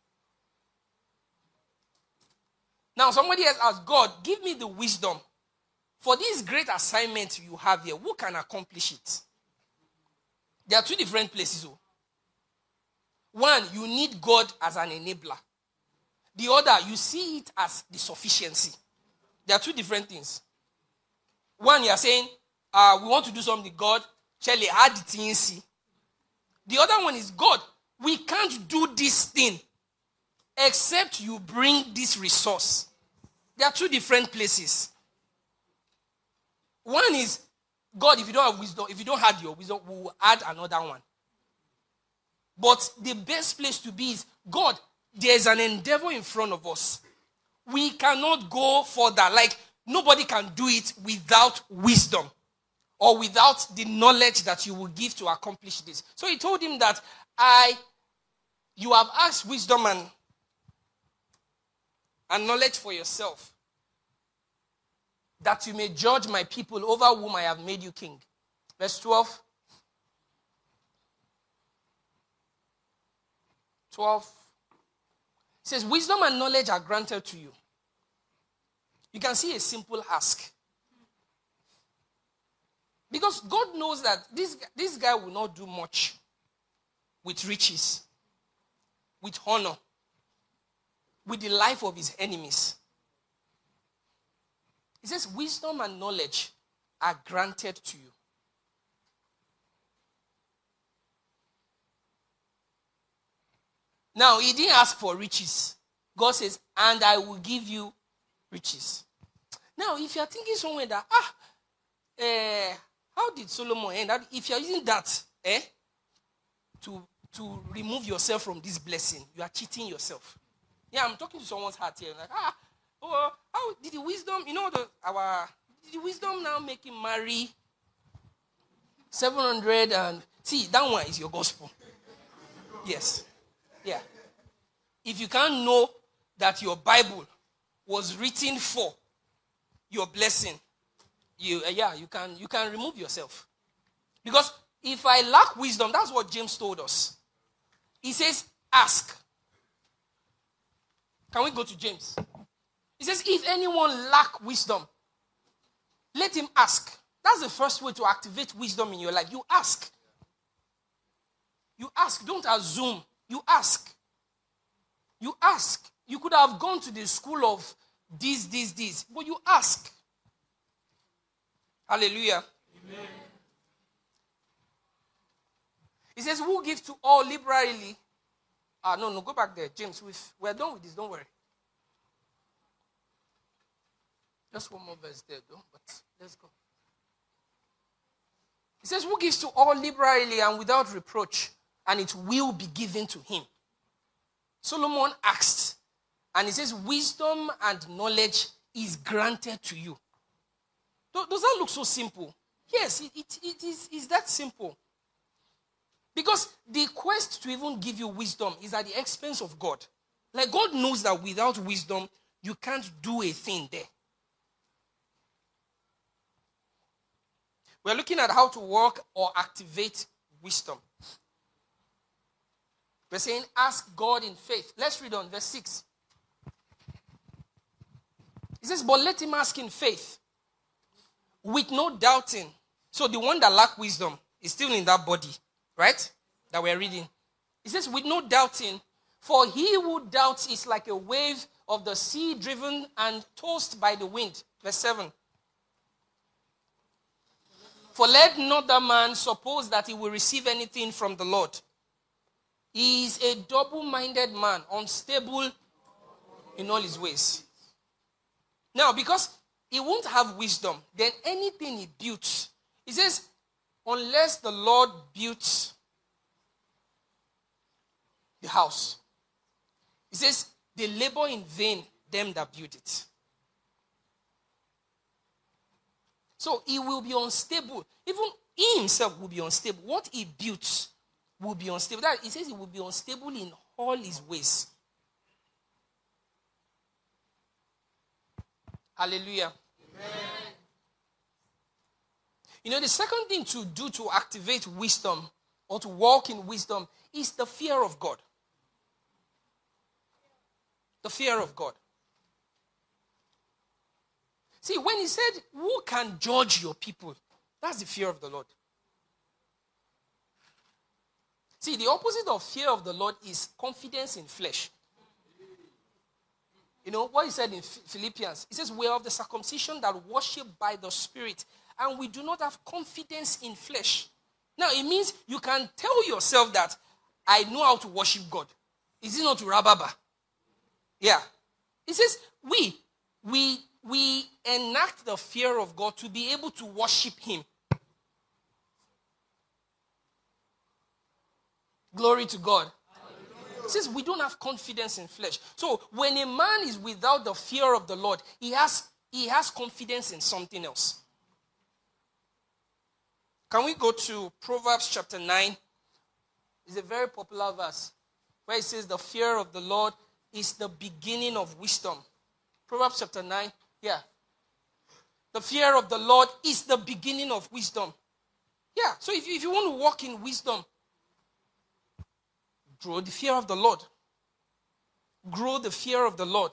Now, somebody else asked, God, give me the wisdom for this great assignment you have here. Who can accomplish it? There are two different places. One, you need God as an enabler. The other, you see it as the sufficiency. There are two different things. One, you are saying, we want to do something, God, Charlie, add the thing. The other one is, God, we can't do this thing except you bring this resource. There are two different places. One is, God, if you don't have wisdom, if you don't have your wisdom, we will add another one. But the best place to be is, God, there's an endeavor in front of us. We cannot go further. Like, nobody can do it without wisdom or without the knowledge that you will give to accomplish this. So he told him that, you have asked wisdom and knowledge for yourself, that you may judge my people over whom I have made you king. Verse 12. 12. It says, wisdom and knowledge are granted to you. You can see a simple ask. Because God knows that this guy will not do much with riches, with honor, with the life of his enemies. He says, wisdom and knowledge are granted to you. Now, he didn't ask for riches. God says, and I will give you riches. Now, if you're thinking somewhere that, how did Solomon end that? If you're using that to remove yourself from this blessing, you are cheating yourself. Yeah, I'm talking to someone's heart here. Like, how did the wisdom, did the wisdom now make him marry 700 and, see, that one is your gospel. Yes. Yeah. If you can't know that your Bible was written for your blessing, you can remove yourself. Because if I lack wisdom, that's what James told us. He says, ask. Can we go to James? He says, if anyone lack wisdom, let him ask. That's the first way to activate wisdom in your life. You ask. You ask. Don't assume. You ask. You ask. You could have gone to the school of this, but you ask. Hallelujah. Amen. He says, who gives to all liberally? No, go back there. James, we're done with this, don't worry. Just one more verse there, though, but let's go. He says, who gives to all liberally and without reproach, and it will be given to him. Solomon asked, and he says, wisdom and knowledge is granted to you. Does that look so simple? Yes, it is that simple. Because the quest to even give you wisdom is at the expense of God. Like, God knows that without wisdom, you can't do a thing there. We're looking at how to work or activate wisdom. We're saying, ask God in faith. Let's read on verse 6. It says, but let him ask in faith, with no doubting. So the one that lack wisdom is still in that body, right? That we're reading. It says, with no doubting, for he who doubts is like a wave of the sea driven and tossed by the wind. Verse 7. For let not that man suppose that he will receive anything from the Lord. He is a double-minded man, unstable in all his ways. Now, because he won't have wisdom, then anything he builds, he says, unless the Lord builds the house, he says, they labor in vain, them that build it. So he will be unstable. Even he himself will be unstable. What he builds will be unstable. That, he says he will be unstable in all his ways. Hallelujah. Amen. You know, the second thing to do to activate wisdom or to walk in wisdom is the fear of God. The fear of God. See, when he said, who can judge your people? That's the fear of the Lord. See, the opposite of fear of the Lord is confidence in flesh. You know, what he said in Philippians, he says, we are of the circumcision that worship by the Spirit, and we do not have confidence in flesh. Now, it means you can tell yourself that I know how to worship God. Is it not to rababa? Yeah. He says, we enact the fear of God to be able to worship him. Glory to God. It says we don't have confidence in flesh. So when a man is without the fear of the Lord, he has confidence in something else. Can we go to Proverbs chapter 9? It's a very popular verse where it says the fear of the Lord is the beginning of wisdom. Proverbs chapter 9. Yeah. The fear of the Lord is the beginning of wisdom. Yeah. So if you want to walk in wisdom, grow the fear of the Lord. Grow the fear of the Lord.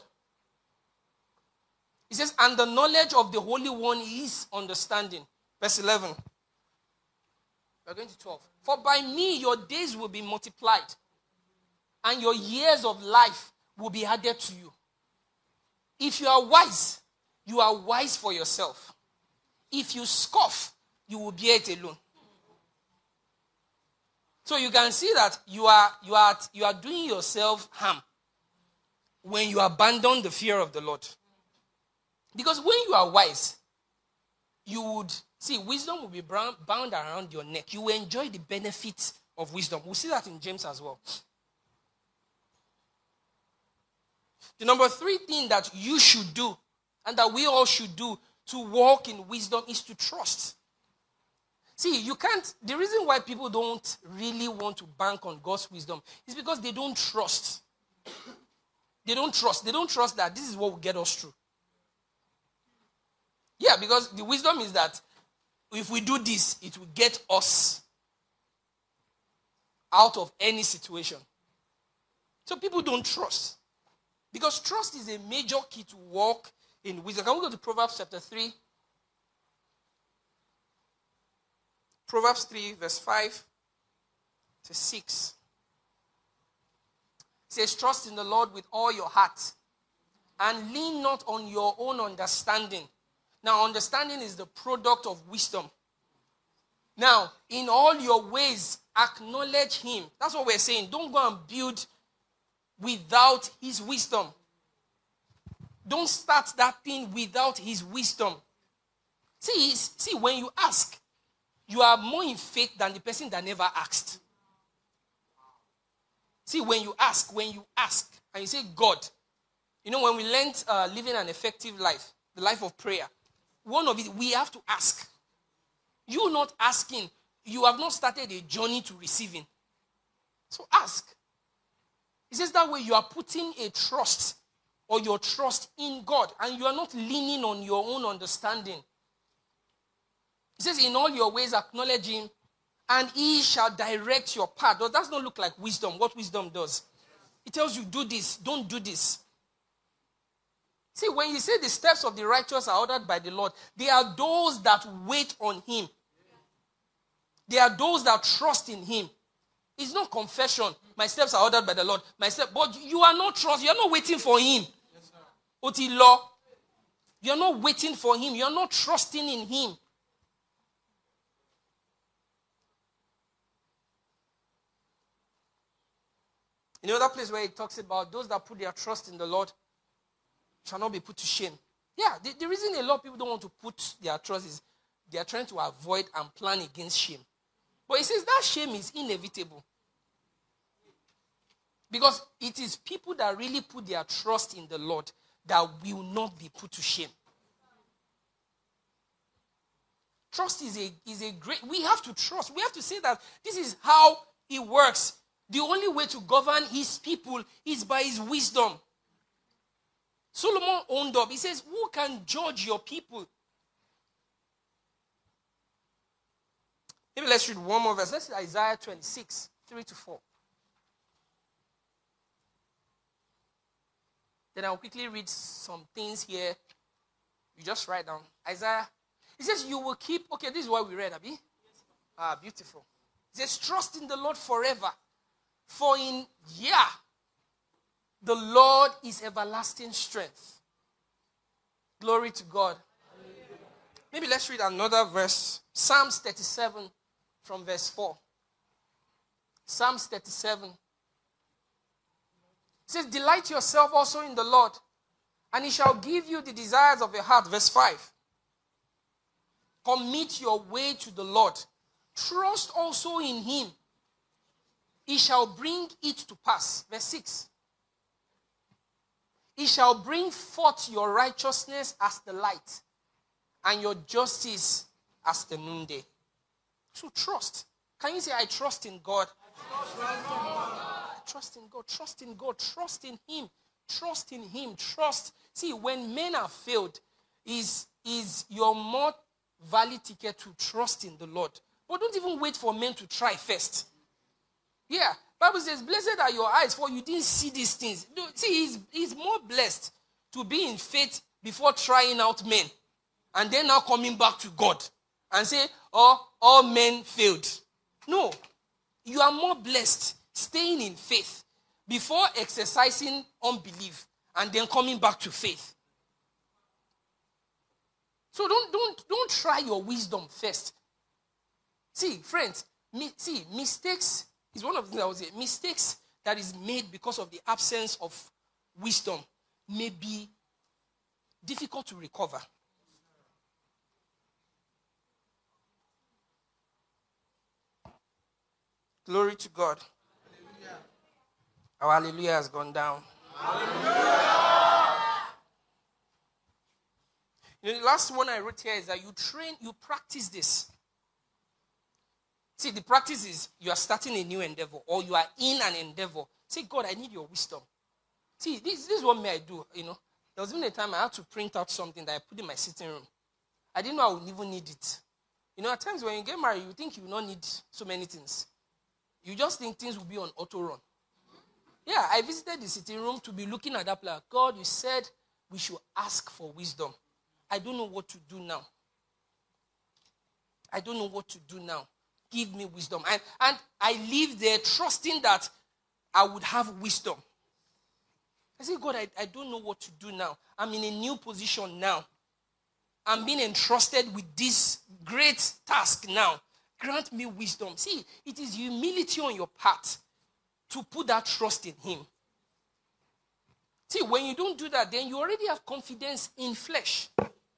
It says, and the knowledge of the Holy One is understanding. Verse 11. We're going to 12. For by me your days will be multiplied, and your years of life will be added to you. If you are wise for yourself. If you scoff, you will bear it alone. So you can see that you are doing yourself harm when you abandon the fear of the Lord. Because when you are wise, you would see wisdom will be bound around your neck. You will enjoy the benefits of wisdom. We'll see that in James as well. The number 3 thing that you should do, and that we all should do to walk in wisdom, is to trust. See, the reason why people don't really want to bank on God's wisdom is because they don't trust. They don't trust that this is what will get us through. Yeah, because the wisdom is that if we do this, it will get us out of any situation. So people don't trust. Because trust is a major key to walk in wisdom. Can we go to Proverbs chapter 3? Proverbs 3, verse 5 to 6. It says, trust in the Lord with all your heart, and lean not on your own understanding. Now, understanding is the product of wisdom. Now, in all your ways, acknowledge him. That's what we're saying. Don't go and build without his wisdom. Don't start that thing without his wisdom. See, when you ask, you are more in faith than the person that never asked. See, when you ask, and you say, God, you know, when we learned living an effective life, the life of prayer, one of it, we have to ask. You not asking, you have not started a journey to receiving. So ask. It says that way you are putting a trust or your trust in God, and you are not leaning on your own understanding. It says, in all your ways acknowledge him, and he shall direct your path. Does that not look like wisdom? What wisdom does? It tells you, do this, don't do this. See, when you say the steps of the righteous are ordered by the Lord, they are those that wait on him. There are those that trust in him. It's not confession. My steps are ordered by the Lord. But you are not trust. You are not waiting for him. Yes, Oti law. You are not waiting for him. You are not trusting in him. In the other place where it talks about those that put their trust in the Lord shall not be put to shame. Yeah, the reason a lot of people don't want to put their trust is they are trying to avoid and plan against shame. But it says that shame is inevitable. Because it is people that really put their trust in the Lord that will not be put to shame. Trust is a great, we have to trust. We have to say that this is how it works. The only way to govern his people is by his wisdom. Solomon owned up. He says, who can judge your people? Maybe let's read one more verse. Let's read Isaiah 26, 3-4. Then I'll quickly read some things here. You just write down. Isaiah. It says, you will keep. Okay, this is what we read, Abi. Yes. Beautiful. It says, trust in the Lord forever. For the Lord is everlasting strength. Glory to God. Hallelujah. Maybe let's read another verse. Psalms 37 from verse 4. Psalms 37. It says, delight yourself also in the Lord, and he shall give you the desires of your heart. Verse 5. Commit your way to the Lord. Trust also in him. He shall bring it to pass. Verse 6. He shall bring forth your righteousness as the light, and your justice as the noonday. So trust. Can you say, I trust in God? I trust in God. Trust in God. Trust in him. Trust in him. Trust. See, when men are failed, is your more valid ticket to trust in the Lord. But don't even wait for men to try first. Yeah. Bible says, blessed are your eyes, for you didn't see these things. See, he's more blessed to be in faith before trying out men. And then now coming back to God. And say, oh, all men failed. No. You are more blessed staying in faith before exercising unbelief and then coming back to faith. So don't try your wisdom first. See, friends, mistakes is one of the things I would say. Mistakes that is made because of the absence of wisdom may be difficult to recover. Glory to God. Hallelujah. Our hallelujah has gone down. Hallelujah. The last one I wrote here is that you practice this. See, the practice is you are starting a new endeavor or you are in an endeavor. Say, God, I need your wisdom. See, this is what I do, There was even a time I had to print out something that I put in my sitting room. I didn't know I would even need it. At times when you get married, you think you will not need so many things. You just think things will be on auto run. Yeah, I visited the sitting room to be looking at that plan. God, you said we should ask for wisdom. I don't know what to do now. I don't know what to do now. Give me wisdom. And I live there trusting that I would have wisdom. I say, God, I don't know what to do now. I'm in a new position now. I'm being entrusted with this great task now. Grant me wisdom. See, it is humility on your part to put that trust in him. See, when you don't do that, then you already have confidence in flesh.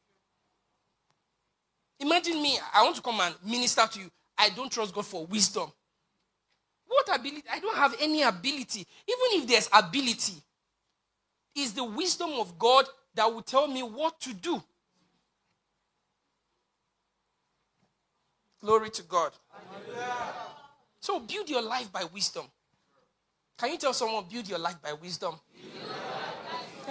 Imagine me, I want to come and minister to you. I don't trust God for wisdom. What ability? I don't have any ability. Even if there's ability, it's the wisdom of God that will tell me what to do. Glory to God. Hallelujah. So build your life by wisdom. Can you tell someone, build your life by wisdom? Yeah.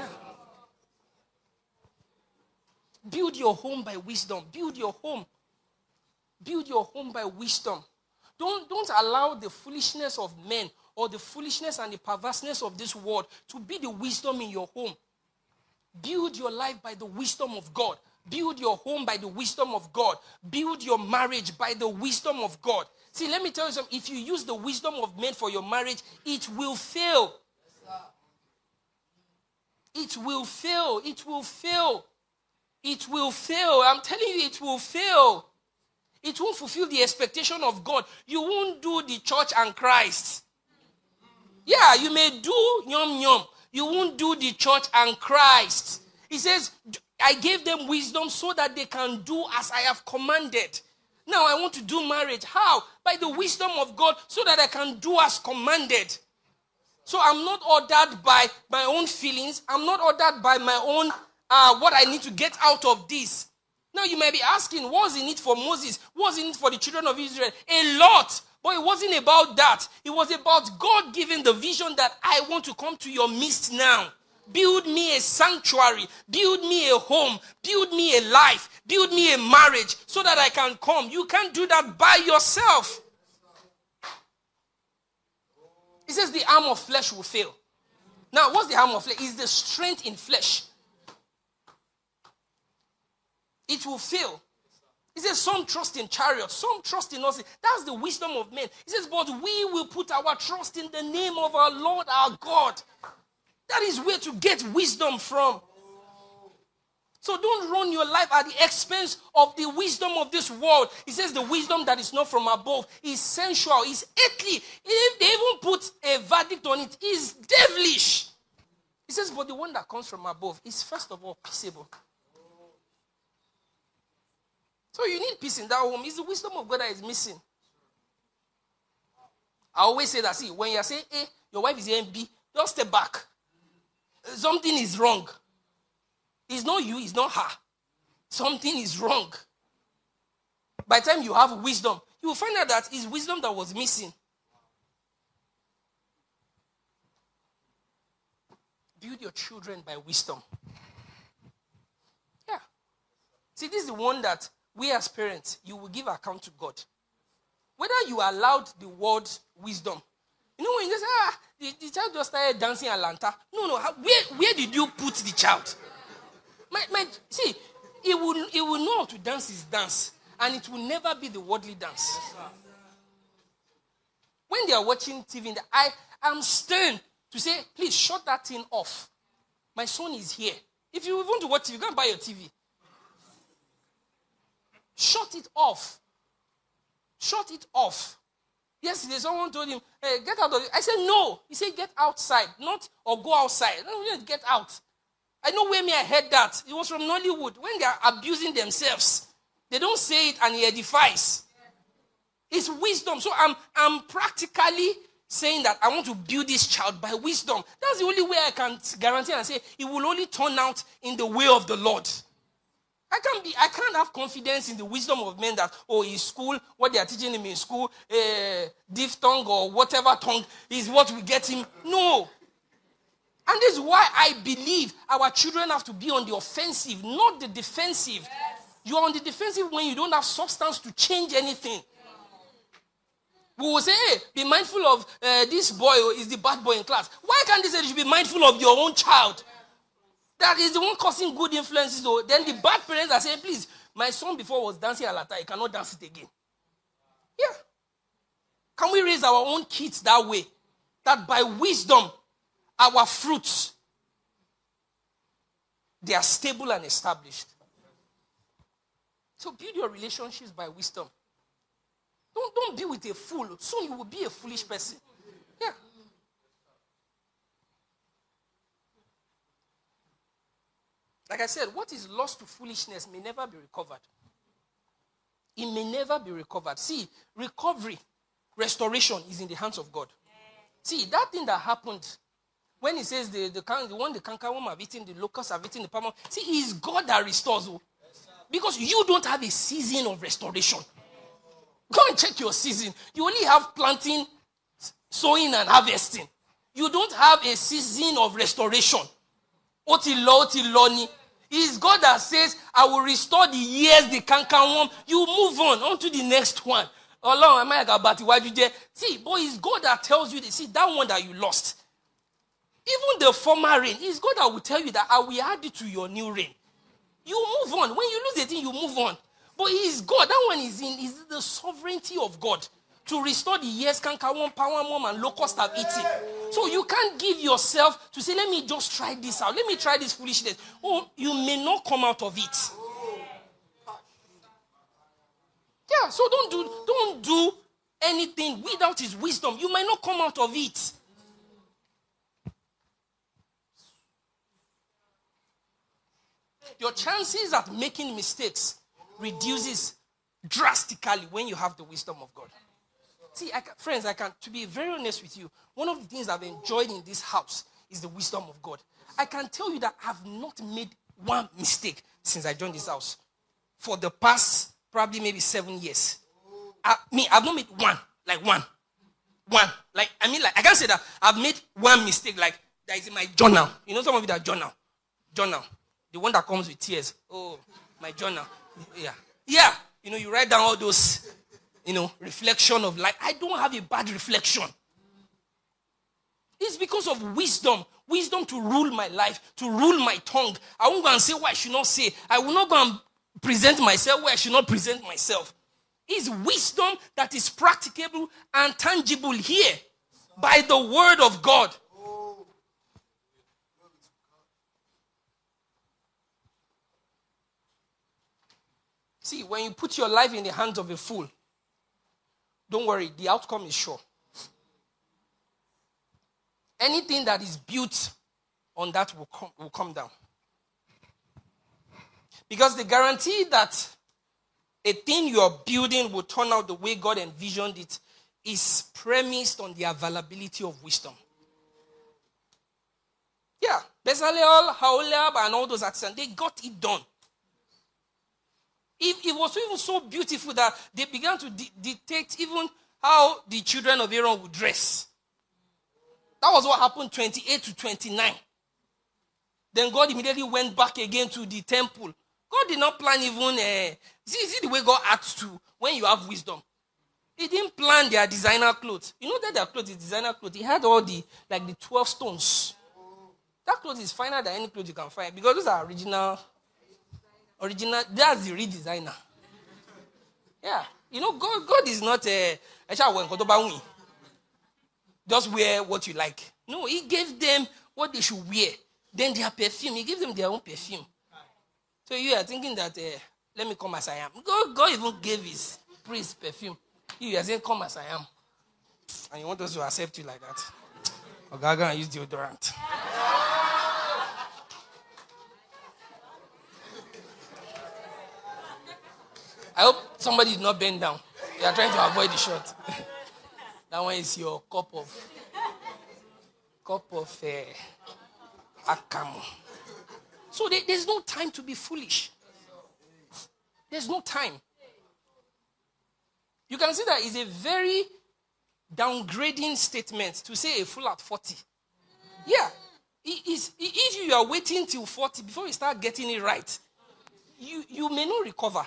Build your home by wisdom. Build your home. Build your home by wisdom. Don't allow the foolishness of men or the foolishness and the perverseness of this world to be the wisdom in your home. Build your life by the wisdom of God, Build your home by the wisdom of God. Build your marriage by the wisdom of God. See, let me tell you something. If you use the wisdom of men for your marriage, it will fail. It will fail. It will fail. It will fail. I'm telling you, it will fail. It won't fulfill the expectation of God. You won't do the church and Christ. Yeah, you may do yum yum. You won't do the church and Christ. He says, I gave them wisdom so that they can do as I have commanded. Now I want to do marriage. How? By the wisdom of God, so that I can do as commanded. So I'm not ordered by my own feelings. I'm not ordered by my own, what I need to get out of this. Now you may be asking, what was in it for Moses? What was in it for the children of Israel? A lot. But it wasn't about that. It was about God giving the vision that I want to come to your midst now. Build me a sanctuary. Build me a home. Build me a life. Build me a marriage so that I can come. You can't do that by yourself. It says the arm of flesh will fail. Now, what's the arm of flesh? It's the strength in flesh. It will fail. He says some trust in chariots, some trust in us. That's the wisdom of men. He says, but we will put our trust in the name of our Lord, our God. That is where to get wisdom from. So don't run your life at the expense of the wisdom of this world. He says the wisdom that is not from above is sensual, is earthly. If they even put a verdict on it, is devilish. He says, but the one that comes from above is first of all peaceable. So you need peace in that home. It's the wisdom of God that is missing. I always say that, see, when you say A, your wife is saying B, just step back. Something is wrong. It's not you, it's not her. Something is wrong. By the time you have wisdom, you will find out that it's wisdom that was missing. Build your children by wisdom. Yeah. See, this is the one that we as parents, you will give account to God. Whether you allowed the word wisdom. You know when you say, the child just started dancing Atlanta. No. Where did you put the child? See, he will know how to dance his dance. And it will never be the worldly dance. When they are watching TV, I am stern to say, please shut that thing off. My son is here. If you want to watch TV, go and buy your TV. Shut it off. Shut it off. Yesterday, someone told him, hey, get out of it. I said, no. He said, get outside. Not, or go outside. No, get out. I know where I heard that. It was from Nollywood. When they are abusing themselves, they don't say it and it edifies. It's wisdom. So I'm practically saying that I want to build this child by wisdom. That's the only way I can guarantee and say it will only turn out in the way of the Lord. I can't have confidence in the wisdom of men that, in school, what they are teaching him in school, diphthong or whatever tongue is what we get him. No. And this is why I believe our children have to be on the offensive, not the defensive. Yes. You are on the defensive when you don't have substance to change anything. We will say, hey, be mindful of this boy who is the bad boy in class. Why can't they say you should be mindful of your own child? That is the one causing good influences. So then the bad parents are saying, please, my son before was dancing Alata, he cannot dance it again. Yeah. Can we raise our own kids that way? That by wisdom, our fruits, they are stable and established. So build your relationships by wisdom. Don't be with a fool. Soon you will be a foolish person. Yeah. Like I said, what is lost to foolishness may never be recovered. It may never be recovered. See, recovery, restoration is in the hands of God. See, that thing that happened when he says the cankerworm have eaten, the locusts have eaten the palm. See, it's God that restores. Because you don't have a season of restoration. Go and check your season. You only have planting, sowing, and harvesting. You don't have a season of restoration. Otiloni. It's God that says, I will restore the years the cankerworm. You move on to the next one. See, but it's God that tells you, see, that one that you lost. Even the former rain, it's God that will tell you that I will add it to your new rain. You move on. When you lose a thing, you move on. But he is God. That one is the sovereignty of God to restore the years cankerworm, powerworm, and locust have eaten. So you can't give yourself to say, let me just try this out. Let me try this foolishness. Oh, you may not come out of it. Yeah, so don't do anything without his wisdom. You might not come out of it. Your chances at making mistakes reduces drastically when you have the wisdom of God. See, friends, to be very honest with you, one of the things I've enjoyed in this house is the wisdom of God. I can tell you that I've not made one mistake since I joined this house. For the past, probably maybe 7 years. I've not made one. Like one. One. Like, I can't say that I've made one mistake, like, that is in my journal. You know some of you that journal. Journal. The one that comes with tears. Oh, my journal. Yeah. Yeah. You write down all those, reflection of life. I don't have a bad reflection. It's because of wisdom. Wisdom to rule my life, to rule my tongue. I won't go and say what I should not say. I will not go and present myself where I should not present myself. It's wisdom that is practicable and tangible here by the word of God. See, when you put your life in the hands of a fool, don't worry, the outcome is sure. Anything that is built on that will come down. Because the guarantee that a thing you are building will turn out the way God envisioned it is premised on the availability of wisdom. Yeah, Bezalel, Aholiab, and all those artisans, they got it done. It was even so beautiful that they began to dictate even how the children of Aaron would dress. That was what happened 28 to 29. Then God immediately went back again to the temple. God did not plan even, see the way God acts to when you have wisdom. He didn't plan their designer clothes. You know that their clothes is designer clothes. He had all the 12 stones. That clothes is finer than any clothes you can find because those are original, that's the real designer. Yeah. God is not just wear what you like. No, he gave them what they should wear. Then their perfume, he gave them their own perfume. So you are thinking that, let me come as I am. God even gave his priest perfume. You are saying, come as I am. And you want us to accept you like that. Okay, I'm going to use deodorant. I hope somebody did not bend down. You are trying to avoid the shot. That one is your cup of akamo. So there's no time to be foolish. There's no time. You can see that it's a very downgrading statement to say a fool at 40. Yeah. If you are waiting till 40 before you start getting it right, you may not recover.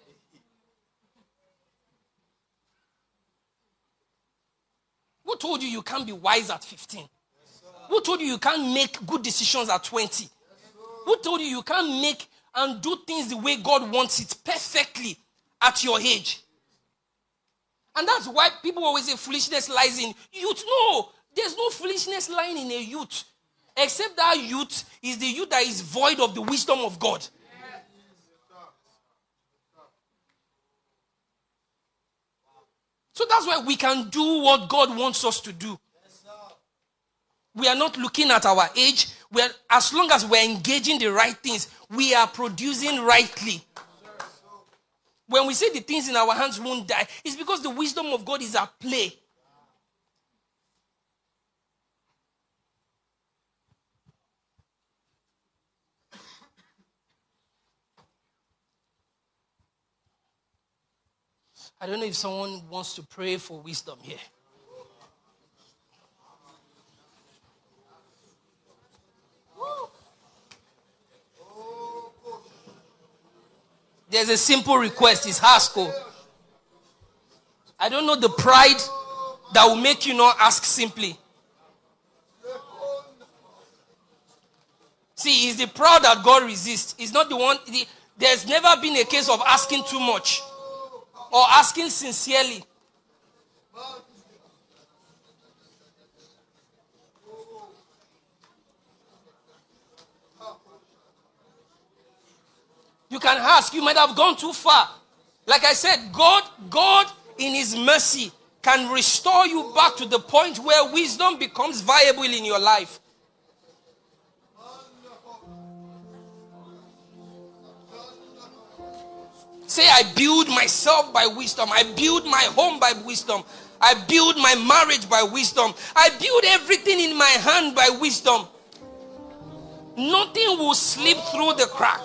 Who told you can't be wise at 15? Who told you can't make good decisions at 20? Who told you can't make and do things the way God wants it perfectly at your age? And that's why people always say foolishness lies in youth. No, there's no foolishness lying in a youth. Except that youth is the youth that is void of the wisdom of God. So that's why we can do what God wants us to do. We are not looking at our age. As long as we're engaging the right things, we are producing rightly. When we say the things in our hands won't die, it's because the wisdom of God is at play. I don't know if someone wants to pray for wisdom here. There's a simple request. It's ask. I don't know the pride that will make you not ask simply. See, it's the proud that God resists. It's not the one. There's never been a case of asking too much or asking sincerely. You can ask. You might have gone too far. Like I said, God in his mercy can restore you back to the point where wisdom becomes viable in your life. Say, I build myself by wisdom. I build my home by wisdom. I build my marriage by wisdom. I build everything in my hand by wisdom. Nothing will slip through the crack.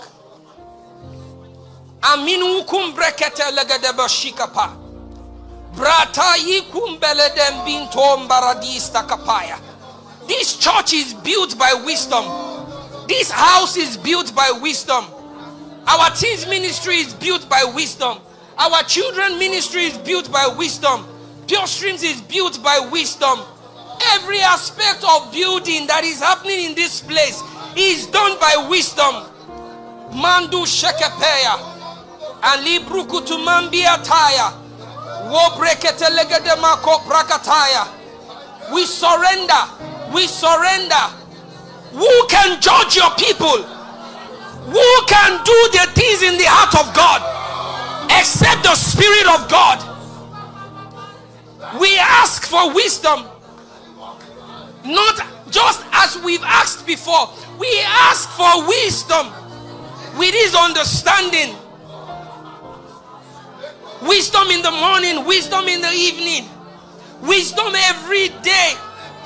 Aminu kumbrekete legedeba shikapa. Brata yikumbele dem bintom baradista kapaya. This church is built by wisdom. This house is built by wisdom. Our teens ministry is built by wisdom. Our children ministry is built by wisdom. Pure Streams is built by wisdom. Every aspect of building that is happening in this place is done by wisdom. Mandu shekepeya. And libruku tumambia taya. Wo brekete legede mako prakataya. We surrender. We surrender. Who can judge your people? Who can do the things in the heart of God except the Spirit of God? We ask for wisdom. Not just as we've asked before. We ask for wisdom with his understanding. Wisdom in the morning, wisdom in the evening, wisdom every day.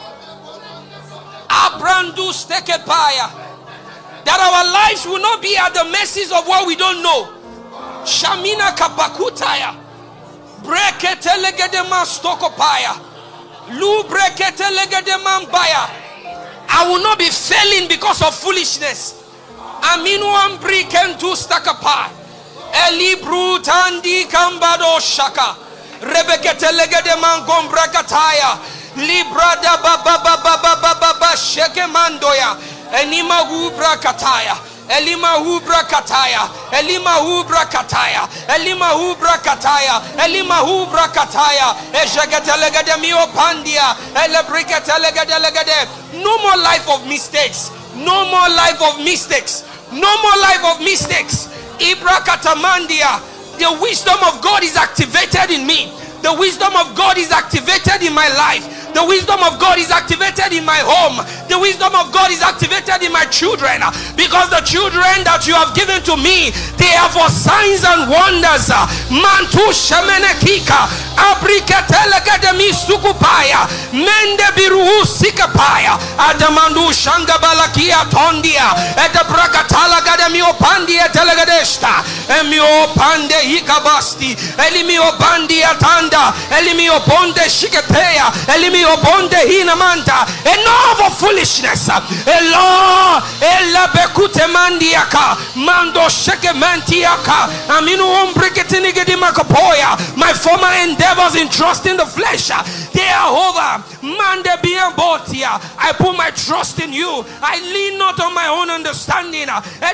Abrandu stekepaya. That our lives will not be at the mercies of what we don't know. Shamina kapakutaya. Brekete legedema stokopaya. Lu brekete legedema mbaya. I will not be failing because of foolishness. Aminu ambrikentu stakapa. Eli brutandi kambado shaka. Rebekete legedema ngombrakataya. Librada baba baba baba baba sheke mandoya. Elima hubra kataya. Elima hubra kataya. Elima hubra kataya. Elima hubra kataya. Elima hubra kataya. Ejegatelegade mio pandia. Elebrikatelegade. No more life of mistakes. No more life of mistakes. No more life of mistakes. Ibra katamandia. The wisdom of God is activated in me. The wisdom of God is activated in my life. The wisdom of God is activated in my home. The wisdom of God is activated in my children. Because the children that you have given to me, they are for signs and wonders. Mantu shemenekika. Abrikatelegedemi sukupaya. Mende biruhu sikapaya. Adamandu shangabalakia tondia. Edabrakatala gademio pandia telegadesta. Emio pande hikabasti. Elimio bandia tanda. Elimio bonde shikepeya. Elimio bonde hinamanta. Enough of foolishness. Elo ela bekute mandiaka. Mando sheke mantiaka. Aminu umbriketinigedi makapoya. My former endeavors in trusting the flesh, they are over. Mande biambotia. I put my trust in you. I lean not on my own understanding.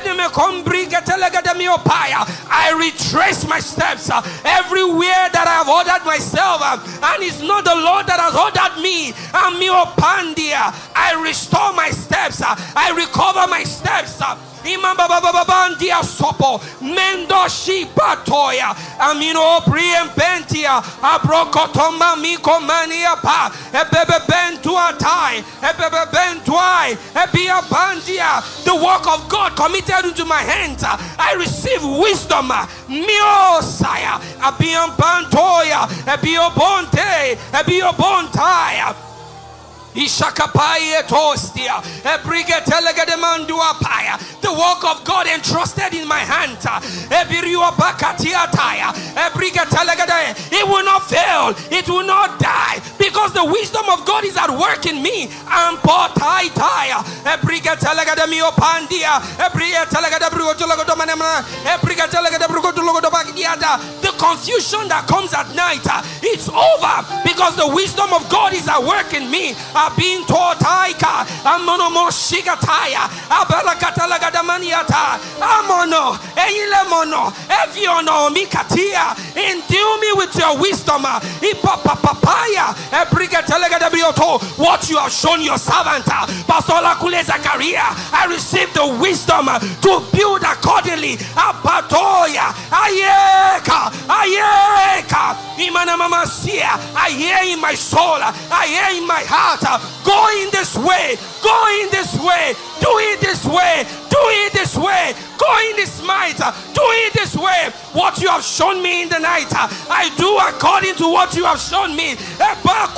I retrace my steps everywhere that I have ordered myself, and it's not the Lord that has ordered me. I restore my steps. I recover my steps. Imambababandia sopo mendoshi patoya amino priempentia abrokotoma mikomania pa ebebe bentua tai ebebe bentuai ebia bandia. The work of God committed into my hands. I receive wisdom. Miosaya abiam bantoya ebio bonte ebio bontaya. Ishakapaye tostia. The work of God entrusted in my hand. It will not fail. It will not die. Because the wisdom of God is at work in me. The confusion that comes at night, it's over. Because the wisdom of God is at work in me. Abinto Taika, Amonomoshigataya, Abalakatalagadamaniata, Amono, Eilemono, Eviono, Mikatia, endue me with your wisdom, Ipapapaya, Ebrigatalagadabioto, what you have shown your servant, Pastor Lakule Zakaria, I receive the wisdom to build accordingly. Apatoya, Ayeka, Imana Mamasia, I hear in my soul, I hear in my heart, go in this way, go in this way, do it this way, do it this way, go in this might, do it this way. What you have shown me in the night, I do according to what you have shown me. I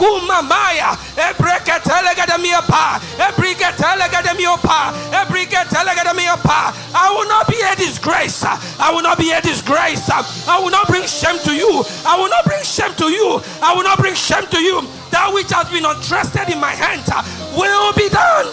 will not be a disgrace. I will not be a disgrace. I will not bring shame to you. I will not bring shame to you. I will not bring shame to you. That which has been entrusted in my hand will be done.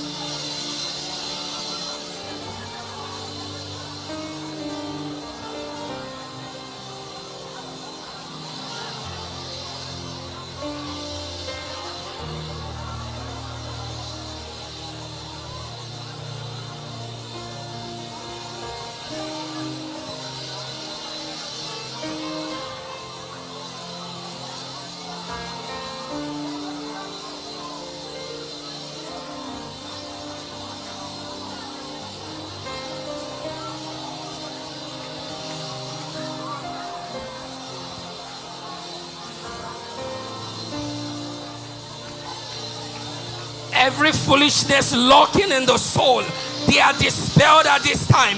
Every foolishness lurking in the soul, they are dispelled at this time.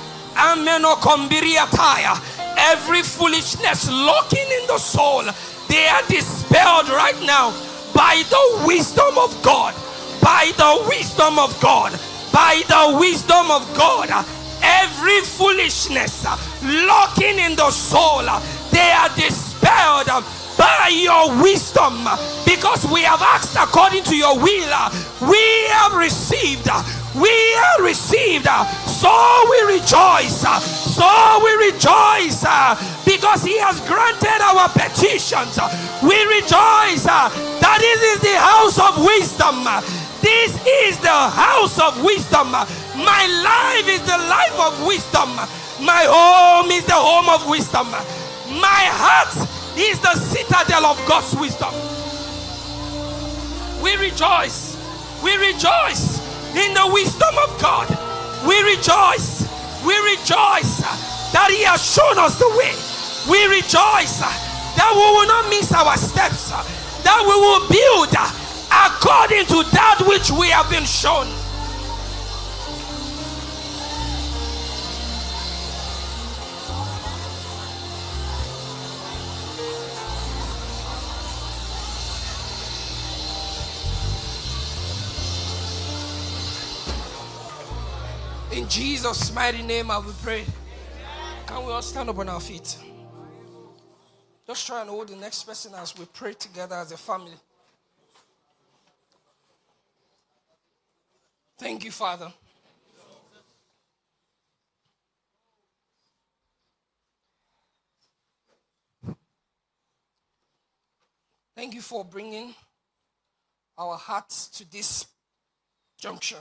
Every foolishness lurking in the soul, they are dispelled right now by the wisdom of God. By the wisdom of God. By the wisdom of God. Every foolishness lurking in the soul, they are dispelled by your wisdom, because we have asked according to your will. We have received, so we rejoice, because he has granted our petitions. We rejoice that this is the house of wisdom. This is the house of wisdom. My life is the life of wisdom. My home is the home of wisdom. My heart is the citadel of God's wisdom. We rejoice in the wisdom of God. We rejoice that he has shown us the way. We rejoice that we will not miss our steps, that we will build according to that which we have been shown. In Jesus' mighty name I will pray. Can we all stand up on our feet? Just try and hold the next person as we pray together as a family. Thank you, Father. Thank you for bringing our hearts to this juncture.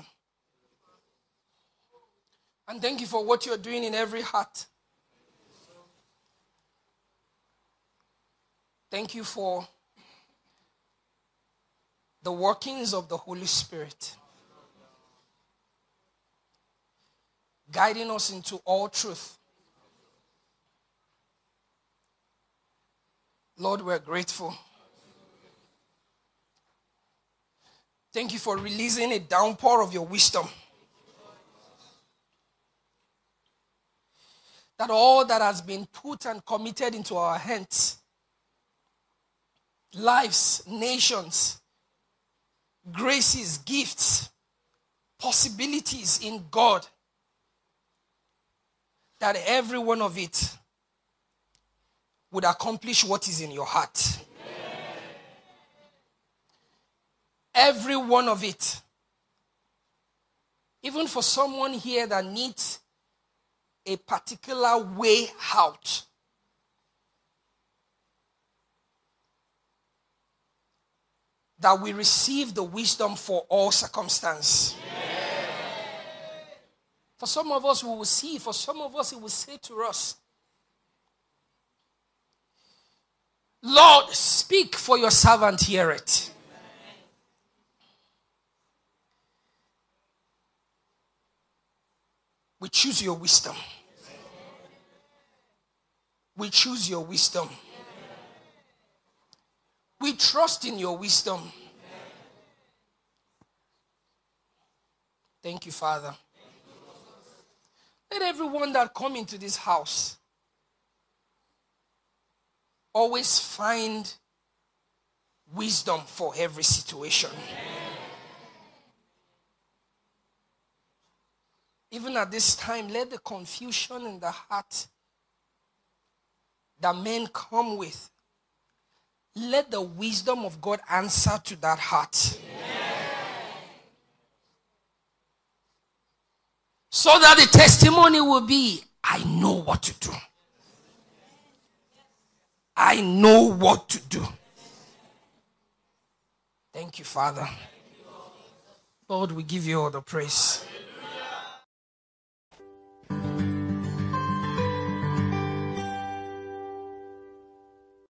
And thank you for what you're doing in every heart. Thank you for the workings of the Holy Spirit, guiding us into all truth. Lord, we're grateful. Thank you for releasing a downpour of your wisdom. That all that has been put and committed into our hands, lives, nations, graces, gifts, possibilities in God, that every one of it would accomplish what is in your heart. Amen. Every one of it. Even for someone here that needs a particular way out, that we receive the wisdom for all circumstance. For some of us, we will see. For some of us, it will say to us, Lord, speak, for your servant heareth. We choose your wisdom. We choose your wisdom. We trust in your wisdom. Thank you, Father. Let everyone that come into this house always find wisdom for every situation. Even at this time, let the confusion in the heart that men come with, let the wisdom of God answer to that heart. So that the testimony will be, I know what to do. I know what to do. Thank you, Father. Lord, we give you all the praise.